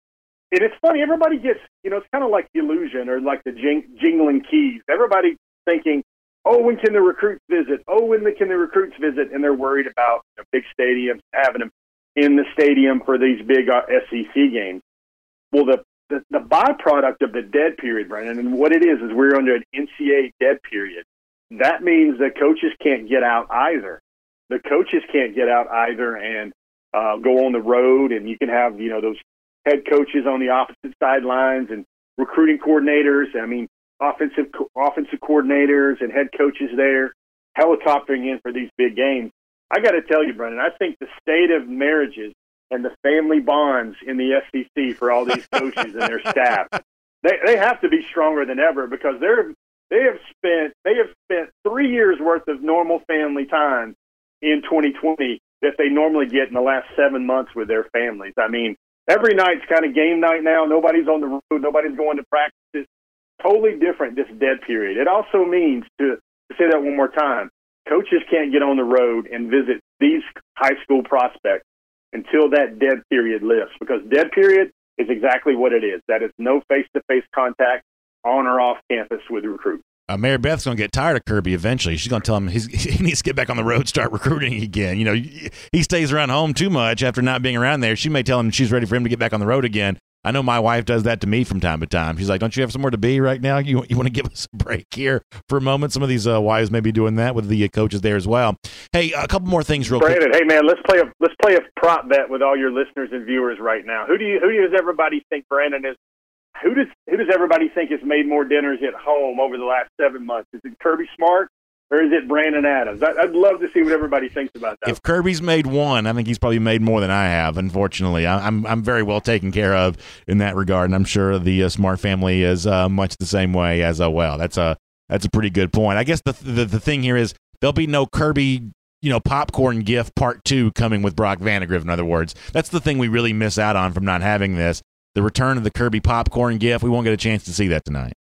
And it's funny, everybody gets, you know, it's kind of like the illusion or like the jing- jingling keys. Everybody thinking, oh, when can the recruits visit? Oh, when can the recruits visit? And they're worried about you know, big stadiums, having them in the stadium for these big uh, S E C games. Well, the, the, the byproduct of the dead period, Brandon, and what it is, is we're under an N C A A dead period. That means the coaches can't get out either. The coaches can't get out either and uh, go on the road, and you can have, you know, those head coaches on the opposite sidelines and recruiting coordinators. I mean, offensive offensive coordinators and head coaches there, helicoptering in for these big games. I got to tell you, Brendan, I think the state of marriages and the family bonds in the S E C for all these coaches and their staff, they they have to be stronger than ever because they're they have spent they have spent three years worth of normal family time in twenty twenty that they normally get in the last seven months with their families. I mean, every night's kind of game night now. Nobody's on the road. Nobody's going to practice. Totally different, this dead period. It also means, to, to say that one more time, coaches can't get on the road and visit these high school prospects until that dead period lifts, because dead period is exactly what it is. That is no face-to-face contact on or off campus with recruits. Uh, Mary Beth's going to get tired of Kirby eventually. She's going to tell him he's, he needs to get back on the road, start recruiting again. You know, he stays around home too much after not being around there. She may tell him she's ready for him to get back on the road again. I know my wife does that to me from time to time. She's like, don't you have somewhere to be right now? You, you want to give us a break here for a moment? Some of these uh, wives may be doing that with the uh, coaches there as well. Hey, a couple more things real Brandon, quick. Hey, man, let's play a let's play a prop bet with all your listeners and viewers right now. Who do you who does everybody think Brandon is? Who does who does everybody think has made more dinners at home over the last seven months? Is it Kirby Smart or is it Brandon Adams? I, I'd love to see what everybody thinks about that. If Kirby's made one, I think he's probably made more than I have. Unfortunately, I, I'm I'm very well taken care of in that regard, and I'm sure the uh, Smart family is uh, much the same way as uh, well. That's a that's a pretty good point. I guess the, the the thing here is there'll be no Kirby, you know, popcorn gift part two coming with Brock Vandagriff. In other words, that's the thing we really miss out on from not having this. The return of the Kirby popcorn gift. We won't get a chance to see that tonight.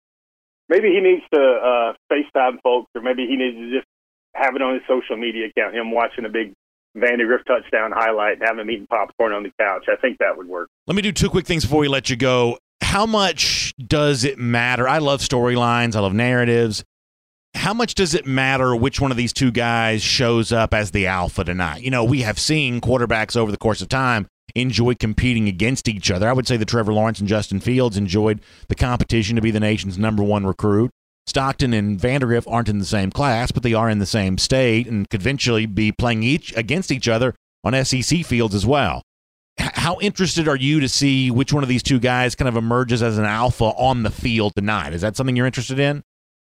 Maybe he needs to uh, FaceTime folks, or maybe he needs to just have it on his social media account, him watching a big Vandagriff touchdown highlight and have him eating popcorn on the couch. I think that would work. Let me do two quick things before we let you go. How much does it matter? I love storylines. I love narratives. How much does it matter which one of these two guys shows up as the alpha tonight? You know, we have seen quarterbacks over the course of time enjoy competing against each other. I would say that Trevor Lawrence and Justin Fields enjoyed the competition to be the nation's number one recruit. Stockton and Vandagriff aren't in the same class, but they are in the same state and could eventually be playing each against each other on S E C fields as well. H- how interested are you to see which one of these two guys kind of emerges as an alpha on the field tonight? Is that something you're interested in?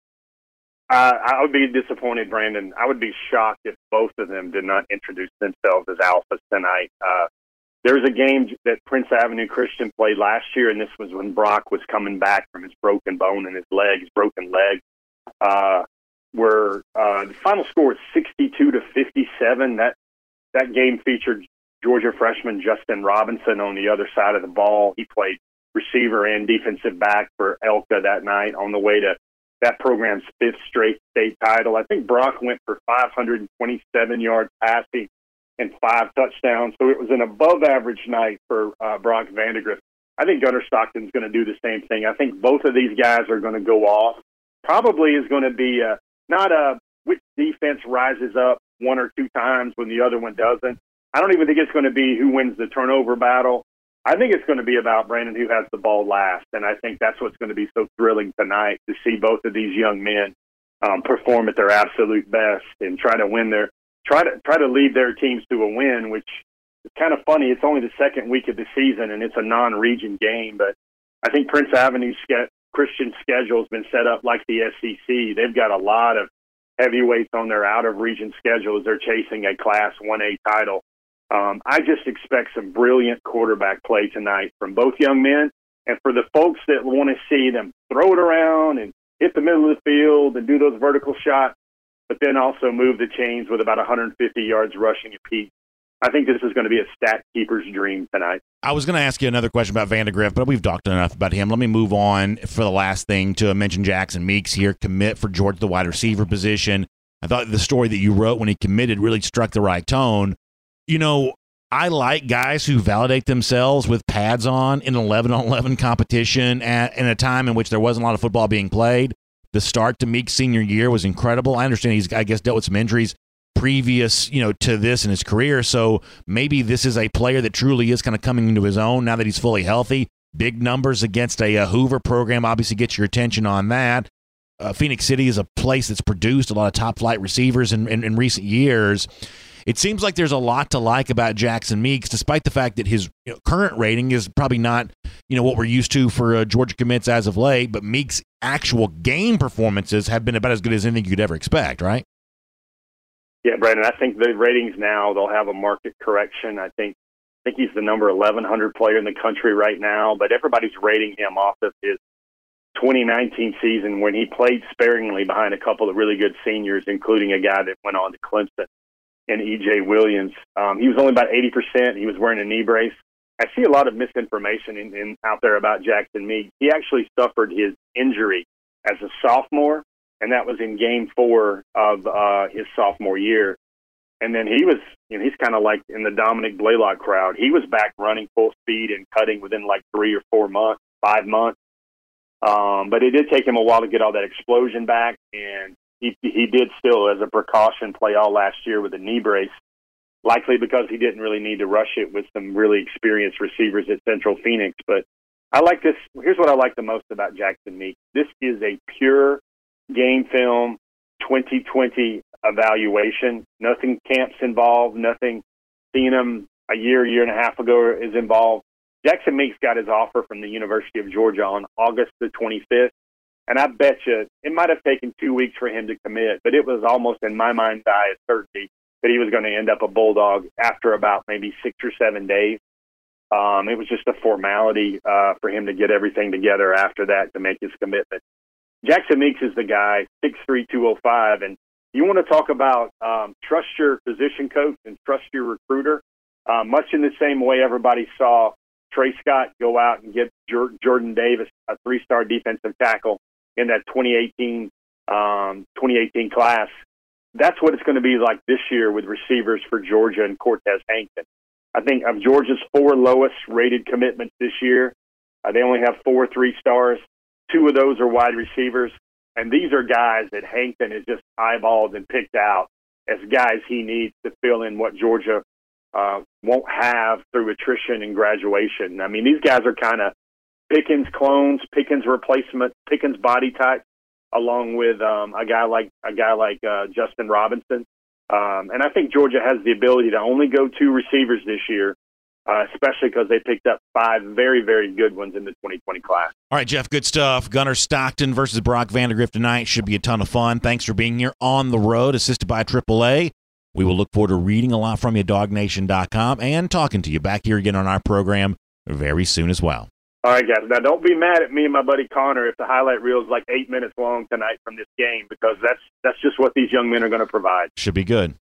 Uh, I would be disappointed, Brandon. I would be shocked if both of them did not introduce themselves as alphas tonight. Uh, There was a game that Prince Avenue Christian played last year, and this was when Brock was coming back from his broken bone in his leg, his broken leg, uh, where uh, the final score was sixty-two to fifty-seven. That that game featured Georgia freshman Justin Robinson on the other side of the ball. He played receiver and defensive back for Elka that night on the way to that program's fifth straight state title. I think Brock went for five hundred twenty-seven yards passing and five touchdowns. So it was an above-average night for uh, Brock Vandagriff. I think Gunnar Stockton's going to do the same thing. I think both of these guys are going to go off. Probably is going to be uh, not a which defense rises up one or two times when the other one doesn't. I don't even think it's going to be who wins the turnover battle. I think it's going to be about Brandon who has the ball last, and I think that's what's going to be so thrilling tonight, to see both of these young men um, perform at their absolute best and try to win their try to try to lead their teams to a win, which is kind of funny. It's only the second week of the season, and it's a non-region game, but I think Prince Avenue's Christian schedule has been set up like the S E C. They've got a lot of heavyweights on their out-of-region schedule as they're chasing a Class one A title. Um, I just expect some brilliant quarterback play tonight from both young men, and for the folks that want to see them throw it around and hit the middle of the field and do those vertical shots, but then also move the chains with about one hundred fifty yards rushing apiece. I think this is going to be a stat keeper's dream tonight. I was going to ask you another question about Vandagriff, but we've talked enough about him. Let me move on for the last thing to mention Jackson Meeks here, commit for Georgia, the wide receiver position. I thought the story that you wrote when he committed really struck the right tone. You know, I like guys who validate themselves with pads on in an eleven on eleven competition at, in a time in which there wasn't a lot of football being played. The start to Meek's senior year was incredible. I understand he's, I guess, dealt with some injuries previous, you know, to this in his career. So maybe this is a player that truly is kind of coming into his own now that he's fully healthy. Big numbers against a, a Hoover program obviously gets your attention on that. Uh, Phoenix City is a place that's produced a lot of top-flight receivers in, in, in recent years. It seems like there's a lot to like about Jackson Meeks, despite the fact that his you know, current rating is probably not, you know, what we're used to for uh, Georgia commits as of late. But Meeks' actual game performances have been about as good as anything you could ever expect, right? Yeah, Brandon. I think the ratings now they'll have a market correction. I think I think he's the number eleven hundred player in the country right now. But everybody's rating him off of his twenty nineteen season when he played sparingly behind a couple of really good seniors, including a guy that went on to Clemson. And E J Williams. Um, he was only about eighty percent. He was wearing a knee brace. I see a lot of misinformation in, in, out there about Jackson Meeks. He actually suffered his injury as a sophomore, and that was in game four of uh, his sophomore year. And then he was, you know, he's kind of like in the Dominic Blaylock crowd. He was back running full speed and cutting within like three or four months, five months. Um, but it did take him a while to get all that explosion back, and He, he did still, as a precaution, play all last year with a knee brace, likely because he didn't really need to rush it with some really experienced receivers at Central Phoenix. But I like this. Here's what I like the most about Jackson Meeks. This is a pure game film twenty twenty evaluation. Nothing camps involved, nothing seeing him a year, year and a half ago is involved. Jackson Meeks got his offer from the University of Georgia on August the twenty-fifth. And I bet you it might have taken two weeks for him to commit, but it was almost in my mind's eye a certainty that he was going to end up a Bulldog after about maybe six or seven days. Um, it was just a formality uh, for him to get everything together after that to make his commitment. Jackson Meeks is the guy, six three, two oh five, and you want to talk about um, trust your position coach and trust your recruiter, uh, much in the same way everybody saw Trey Scott go out and get Jor- Jordan Davis, a three-star defensive tackle, in that twenty eighteen um, twenty eighteen class. That's what it's going to be like this year with receivers for Georgia and Cortez Hankton. I think of Georgia's four lowest rated commitments this year, uh, they only have four three stars. Two of those are wide receivers, and these are guys that Hankton has just eyeballed and picked out as guys he needs to fill in what Georgia uh, won't have through attrition and graduation. I mean, these guys are kind of Pickens clones, Pickens replacement, Pickens body type, along with um, a guy like a guy like uh, Justin Robinson. Um, and I think Georgia has the ability to only go two receivers this year, uh, especially because they picked up five very, very good ones in the twenty twenty class. All right, Jeff, good stuff. Gunnar Stockton versus Brock Vandagriff tonight should be a ton of fun. Thanks for being here on the road, assisted by triple A. We will look forward to reading a lot from you at dog nation dot com and talking to you back here again on our program very soon as well. All right, guys. Now, don't be mad at me and my buddy Connor if the highlight reel is like eight minutes long tonight from this game, because that's that's just what these young men are going to provide. Should be good.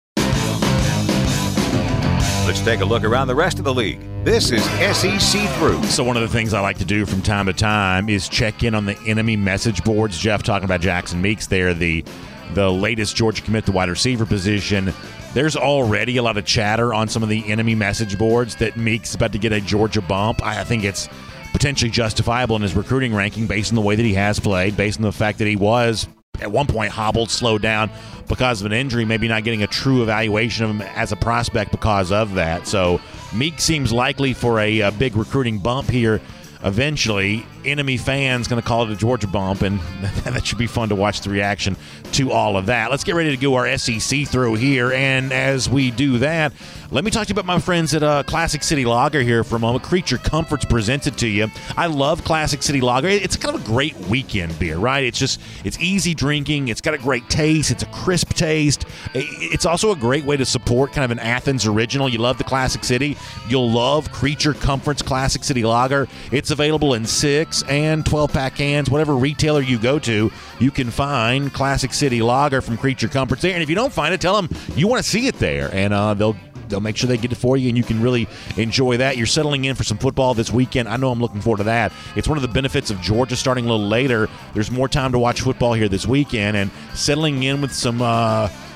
Let's take a look around the rest of the league. This is S E C Through. So one of the things I like to do from time to time is check in on the enemy message boards. Jeff talking about Jackson Meeks there, the the latest Georgia commit, the wide receiver position. There's already a lot of chatter on some of the enemy message boards that Meeks is about to get a Georgia bump. I think it's potentially justifiable in his recruiting ranking based on the way that he has played, based on the fact that he was at one point hobbled, slowed down because of an injury, maybe not getting a true evaluation of him as a prospect because of that. So Meek seems likely for a, a big recruiting bump here eventually. Enemy fans going to call it a Georgia bump, and that should be fun to watch the reaction to all of that. Let's get ready to go our S E C through here, and as we do that, let me talk to you about my friends at uh, Classic City Lager here for a moment. Creature Comforts presents it to you. I love Classic City Lager. It's kind of a great weekend beer, right? It's just, it's easy drinking. It's got a great taste. It's a crisp taste. It's also a great way to support kind of an Athens original. You love the Classic City, you'll love Creature Comforts Classic City Lager. It's available in six and twelve pack cans. Whatever retailer you go to, you can find Classic City Lager from Creature Comforts there. And if you don't find it, tell them you want to see it there, and uh, they'll they'll make sure they get it for you, and you can really enjoy that. You're settling in for some football this weekend. I know I'm looking forward to that. It's one of the benefits of Georgia starting a little later. There's more time to watch football here this weekend, and settling in with some uh,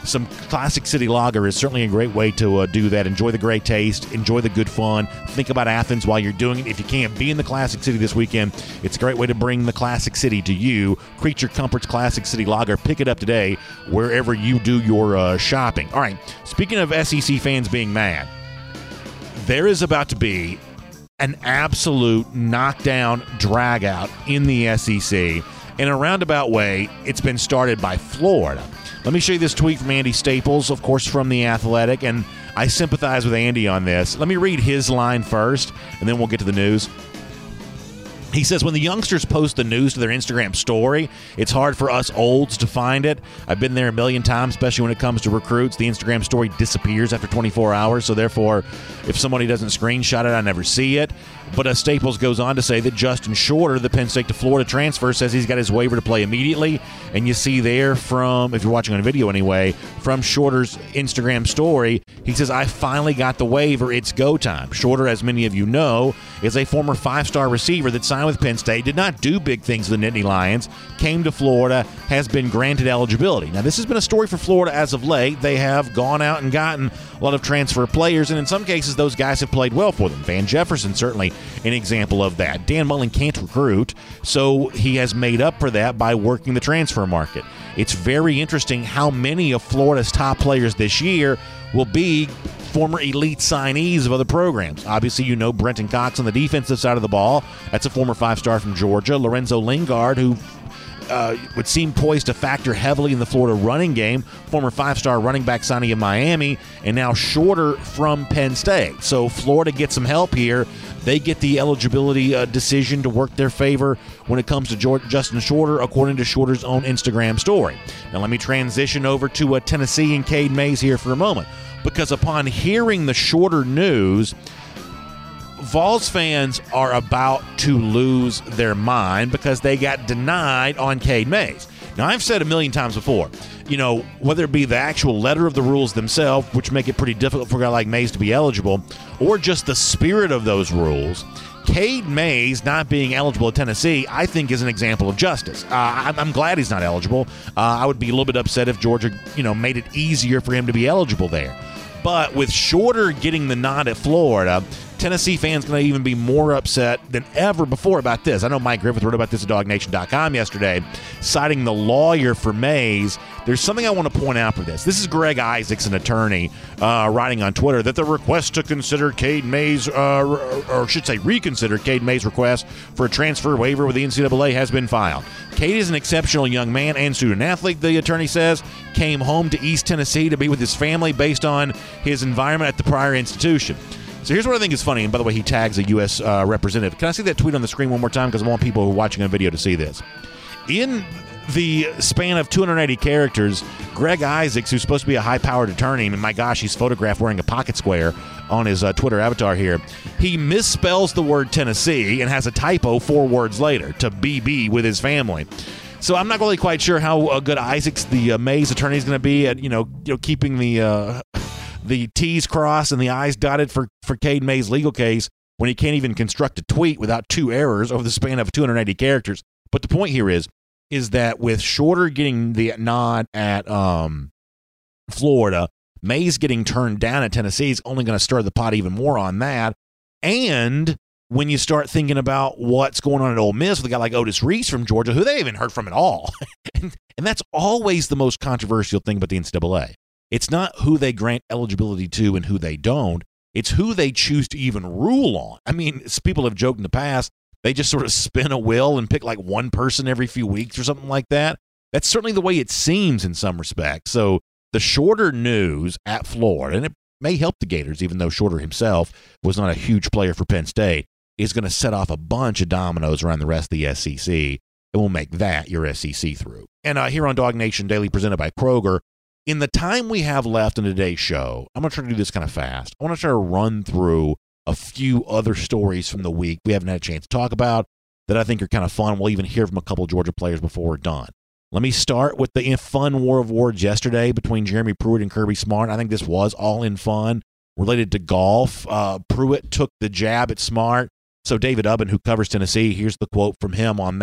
some Classic City Lager is certainly a great way to uh, do that. Enjoy the great taste. Enjoy the good fun. Think about Athens while you're doing it. If you can't be in the Classic City this weekend, it's a great way to bring the Classic City to you. Creature Comforts Classic City Lager. Pick it up today wherever you do your uh, shopping. All right, speaking of S E C fans being mad, there is about to be an absolute knockdown dragout in the S E C. In a roundabout way, it's been started by Florida. Let me show you this tweet from Andy Staples, of course, from The Athletic, and I sympathize with Andy on this. Let me read his line first, and then we'll get to the news. He says, when the youngsters post the news to their Instagram story, it's hard for us olds to find it. I've been there a million times, especially when it comes to recruits. The Instagram story disappears after twenty-four hours, so therefore, if somebody doesn't screenshot it, I never see it. But uh, Staples goes on to say that Justin Shorter, the Penn State to Florida transfer, says he's got his waiver to play immediately. And you see there from, if you're watching on video anyway, from Shorter's Instagram story, he says, I finally got the waiver. It's go time. Shorter, as many of you know, is a former five-star receiver that signed with Penn State, did not do big things with the Nittany Lions, came to Florida, has been granted eligibility. Now, this has been a story for Florida as of late. They have gone out and gotten a lot of transfer players, and in some cases, those guys have played well for them. Van Jefferson, certainly an example of that. Dan Mullen can't recruit, so he has made up for that by working the transfer market. It's very interesting how many of Florida's top players this year will be former elite signees of other programs. Obviously, you know Brenton Cox on the defensive side of the ball. That's a former five-star from Georgia. Lorenzo Lingard, who uh, would seem poised to factor heavily in the Florida running game, former five-star running back signing in Miami, and now Shorter from Penn State. So Florida gets some help here. They get the eligibility uh, decision to work their favor when it comes to George, Justin Shorter, according to Shorter's own Instagram story. Now let me transition over to uh, Tennessee and Cade Mays here for a moment, because upon hearing the Shorter news, Vols fans are about to lose their mind because they got denied on Cade Mays. Now, I've said a million times before, you know, whether it be the actual letter of the rules themselves, which make it pretty difficult for a guy like Mays to be eligible, or just the spirit of those rules, Cade Mays not being eligible at Tennessee, I think, is an example of justice. Uh, I'm glad he's not eligible. Uh, I would be a little bit upset if Georgia, you know, made it easier for him to be eligible there. But with Shorter getting the nod at Florida, Tennessee fans going to even be more upset than ever before about this. I know Mike Griffith wrote about this at dog nation dot com yesterday, citing the lawyer for Mays. There's something I want to point out for this. This is Greg Isaacs, an attorney, uh, writing on Twitter that the request to consider Cade Mays, uh, or should say reconsider Cade Mays' request for a transfer waiver with the N C double A has been filed. Cade is an exceptional young man and student athlete, the attorney says, came home to East Tennessee to be with his family based on his environment at the prior institution. So here's what I think is funny, and by the way, he tags a U S uh, representative. Can I see that tweet on the screen one more time? Because I want people who are watching on video to see this. In the span of two hundred eighty characters, Greg Isaacs, who's supposed to be a high-powered attorney, and my gosh, he's photographed wearing a pocket square on his uh, Twitter avatar here, he misspells the word Tennessee and has a typo four words later to B B with his family. So I'm not really quite sure how uh, good Isaacs, the uh, Mays attorney, is going to be at, you know, you know keeping the uh, the T's crossed and the I's dotted for, for Cade Mays' legal case when he can't even construct a tweet without two errors over the span of two hundred eighty characters. But the point here is, is that with Shorter getting the nod at um, Florida, Mays getting turned down at Tennessee is only going to stir the pot even more on that. And when you start thinking about what's going on at Ole Miss with a guy like Otis Reese from Georgia, who they haven't heard from at all, and, and that's always the most controversial thing about the N C double A. It's not who they grant eligibility to and who they don't. It's who they choose to even rule on. I mean, people have joked in the past, they just sort of spin a wheel and pick like one person every few weeks or something like that. That's certainly the way it seems in some respects. So the Shorter news at Florida, and it may help the Gators, even though Shorter himself was not a huge player for Penn State, is going to set off a bunch of dominoes around the rest of the S E C, and will make that your S E C through. And uh, here on Dog Nation Daily, presented by Kroger, in the time we have left in today's show, I'm going to try to do this kind of fast. I want to try to run through a few other stories from the week we haven't had a chance to talk about that I think are kind of fun. We'll even hear from a couple of Georgia players before we're done. Let me start with the fun war of words yesterday between Jeremy Pruitt and Kirby Smart. I think this was all in fun. Related to golf, uh, Pruitt took the jab at Smart. So David Ubben, who covers Tennessee, here's the quote from him on that.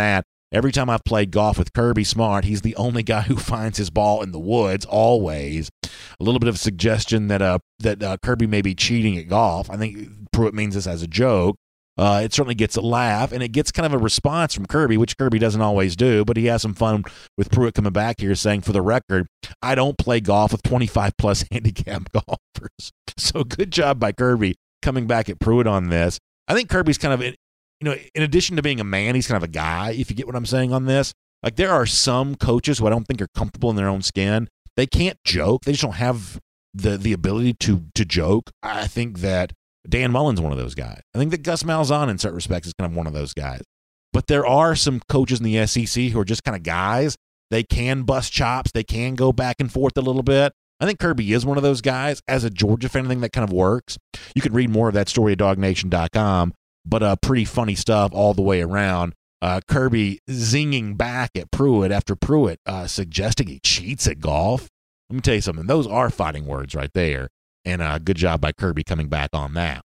Every time I've played golf with Kirby Smart, he's the only guy who finds his ball in the woods always. A little bit of a suggestion that uh that uh, Kirby may be cheating at golf. I think Pruitt means this as a joke. Uh, it certainly gets a laugh, and it gets kind of a response from Kirby, which Kirby doesn't always do, but he has some fun with Pruitt coming back here saying, for the record, I don't play golf with twenty-five plus handicap golfers. So good job by Kirby coming back at Pruitt on this. I think Kirby's kind of, you know, in addition to being a man, he's kind of a guy, if you get what I'm saying on this. Like, there are some coaches who I don't think are comfortable in their own skin. They can't joke. They just don't have the the ability to to joke. I think that Dan Mullen's one of those guys. I think that Gus Malzahn, in certain respects, is kind of one of those guys. But there are some coaches in the S E C who are just kind of guys. They can bust chops. They can go back and forth a little bit. I think Kirby is one of those guys. As a Georgia fan, I think that kind of works. You can read more of that story at dog nation dot com, but uh, pretty funny stuff all the way around. Uh, Kirby zinging back at Pruitt after Pruitt uh, suggesting he cheats at golf. Let me tell you something. Those are fighting words right there. And uh, good job by Kirby coming back on that.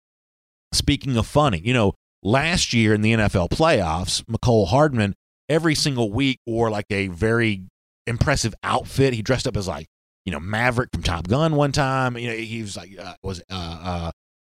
Speaking of funny, you know, last year in the N F L playoffs, Mecole Hardman every single week wore like a very impressive outfit. He dressed up as like, you know, Maverick from Top Gun one time. You know, he was like, uh, was uh, uh,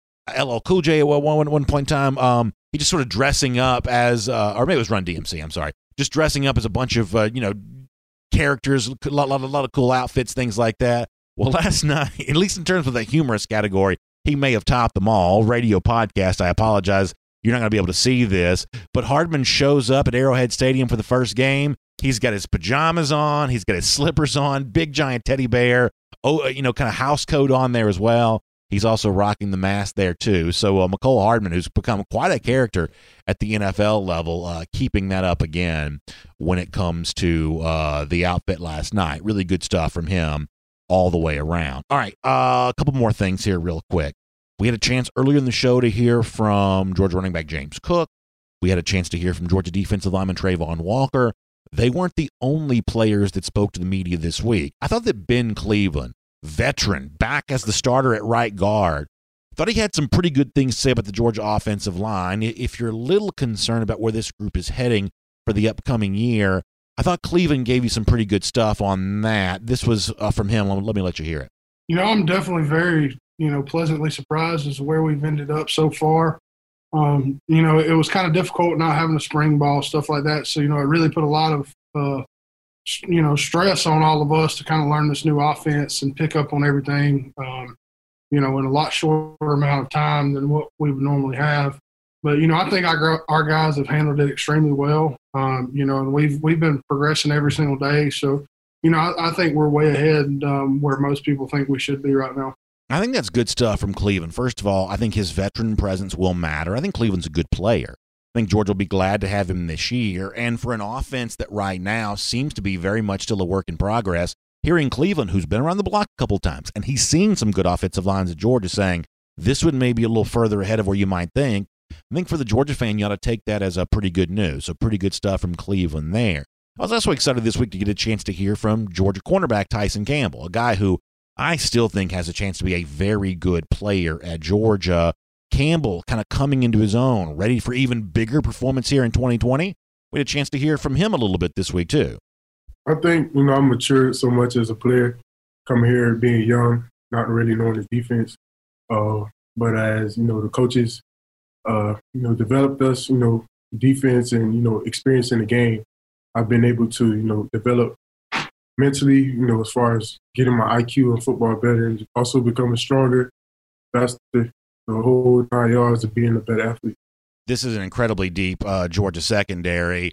L L Cool J at one, one, one point in time. Um, he just sort of dressing up as, uh, or maybe it was Run D M C, I'm sorry. Just dressing up as a bunch of, uh, you know, characters, a lot, lot, a lot of cool outfits, things like that. Well, last night, at least in terms of the humorous category, he may have topped them all. Radio podcast, I apologize. You're not going to be able to see this. But Hardman shows up at Arrowhead Stadium for the first game. He's got his pajamas on. He's got his slippers on. Big giant teddy bear. Oh, you know, kind of house coat on there as well. He's also rocking the mask there, too. So uh, Mecole Hardman, who's become quite a character at the N F L level, uh, keeping that up again when it comes to uh, the outfit last night. Really good stuff from him all the way around. All right, uh, a couple more things here real quick. We had a chance earlier in the show to hear from Georgia running back James Cook. We had a chance to hear from Georgia defensive lineman Travon Walker. They weren't the only players that spoke to the media this week. I thought that Ben Cleveland, veteran, back as the starter at right guard, thought he had some pretty good things to say about the Georgia offensive line. If you're a little concerned about where this group is heading for the upcoming year, I thought Cleveland gave you some pretty good stuff on that. This was uh, from him. Let me let you hear it. You know, I'm definitely very, you know, pleasantly surprised as to where we've ended up so far. Um, you know, it was kind of difficult not having a spring ball, stuff like that. So, you know, it really put a lot of, uh, you know, stress on all of us to kind of learn this new offense and pick up on everything, um, you know, in a lot shorter amount of time than what we would normally have. But, you know, I think our, our guys have handled it extremely well, um, you know, and we've we've been progressing every single day. So, you know, I, I think we're way ahead um, where most people think we should be right now. I think that's good stuff from Cleveland. First of all, I think his veteran presence will matter. I think Cleveland's a good player. I think Georgia will be glad to have him this year. And for an offense that right now seems to be very much still a work in progress, hearing Cleveland, who's been around the block a couple times, and he's seen some good offensive lines at Georgia, saying this one may be a little further ahead of where you might think. I think for the Georgia fan, you ought to take that as a pretty good news. So pretty good stuff from Cleveland there. I was also excited this week to get a chance to hear from Georgia cornerback Tyson Campbell, a guy who I still think has a chance to be a very good player at Georgia. Campbell kind of coming into his own, ready for even bigger performance here in twenty twenty. We had a chance to hear from him a little bit this week, too. I think, you know, I'm matured so much as a player, coming here being young, not really knowing the defense. Uh, but as, you know, the coaches, uh, you know, developed us, you know, defense and, you know, experience in the game, I've been able to, you know, develop mentally, you know, as far as getting my I Q in football better and also becoming stronger, faster, the whole nine yards of being a better athlete. This is an incredibly deep uh, Georgia secondary.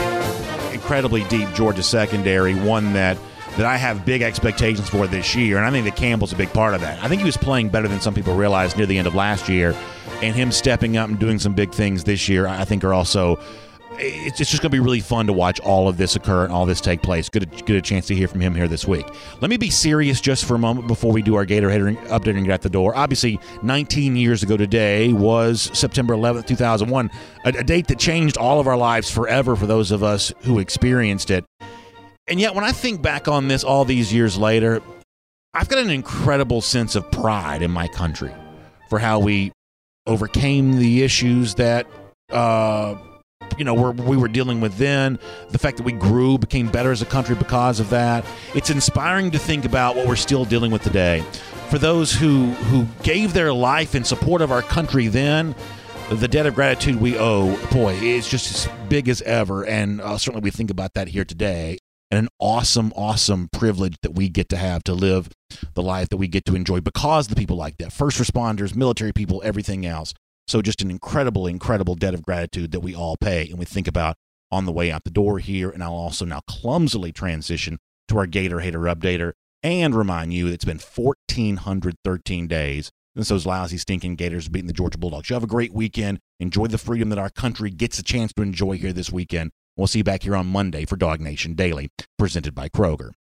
Incredibly deep Georgia secondary, one that that I have big expectations for this year, and I think that Campbell's a big part of that. I think he was playing better than some people realized near the end of last year, and him stepping up and doing some big things this year, I think are also – it's just going to be really fun to watch all of this occur and all this take place. Good to get a chance to hear from him here this week. Let me be serious just for a moment before we do our Gatorade update and get out the door. Obviously, nineteen years ago today was September eleventh, two thousand one, a, a date that changed all of our lives forever for those of us who experienced it. And yet, when I think back on this all these years later, I've got an incredible sense of pride in my country for how we overcame the issues that uh, you know, we're, we were dealing with then, the fact that we grew, became better as a country because of that. It's inspiring to think about what we're still dealing with today. For those who, who gave their life in support of our country then, the debt of gratitude we owe, boy, it's just as big as ever. And uh, certainly we think about that here today. And an awesome, awesome privilege that we get to have to live the life that we get to enjoy because of the people like that. First responders, military people, everything else. So just an incredible, incredible debt of gratitude that we all pay and we think about on the way out the door here. And I'll also now clumsily transition to our Gator Hater Updater and remind you it's been one thousand four hundred thirteen days since those lousy, stinking Gators beating the Georgia Bulldogs. You have a great weekend. Enjoy the freedom that our country gets a chance to enjoy here this weekend. We'll see you back here on Monday for Dog Nation Daily, presented by Kroger.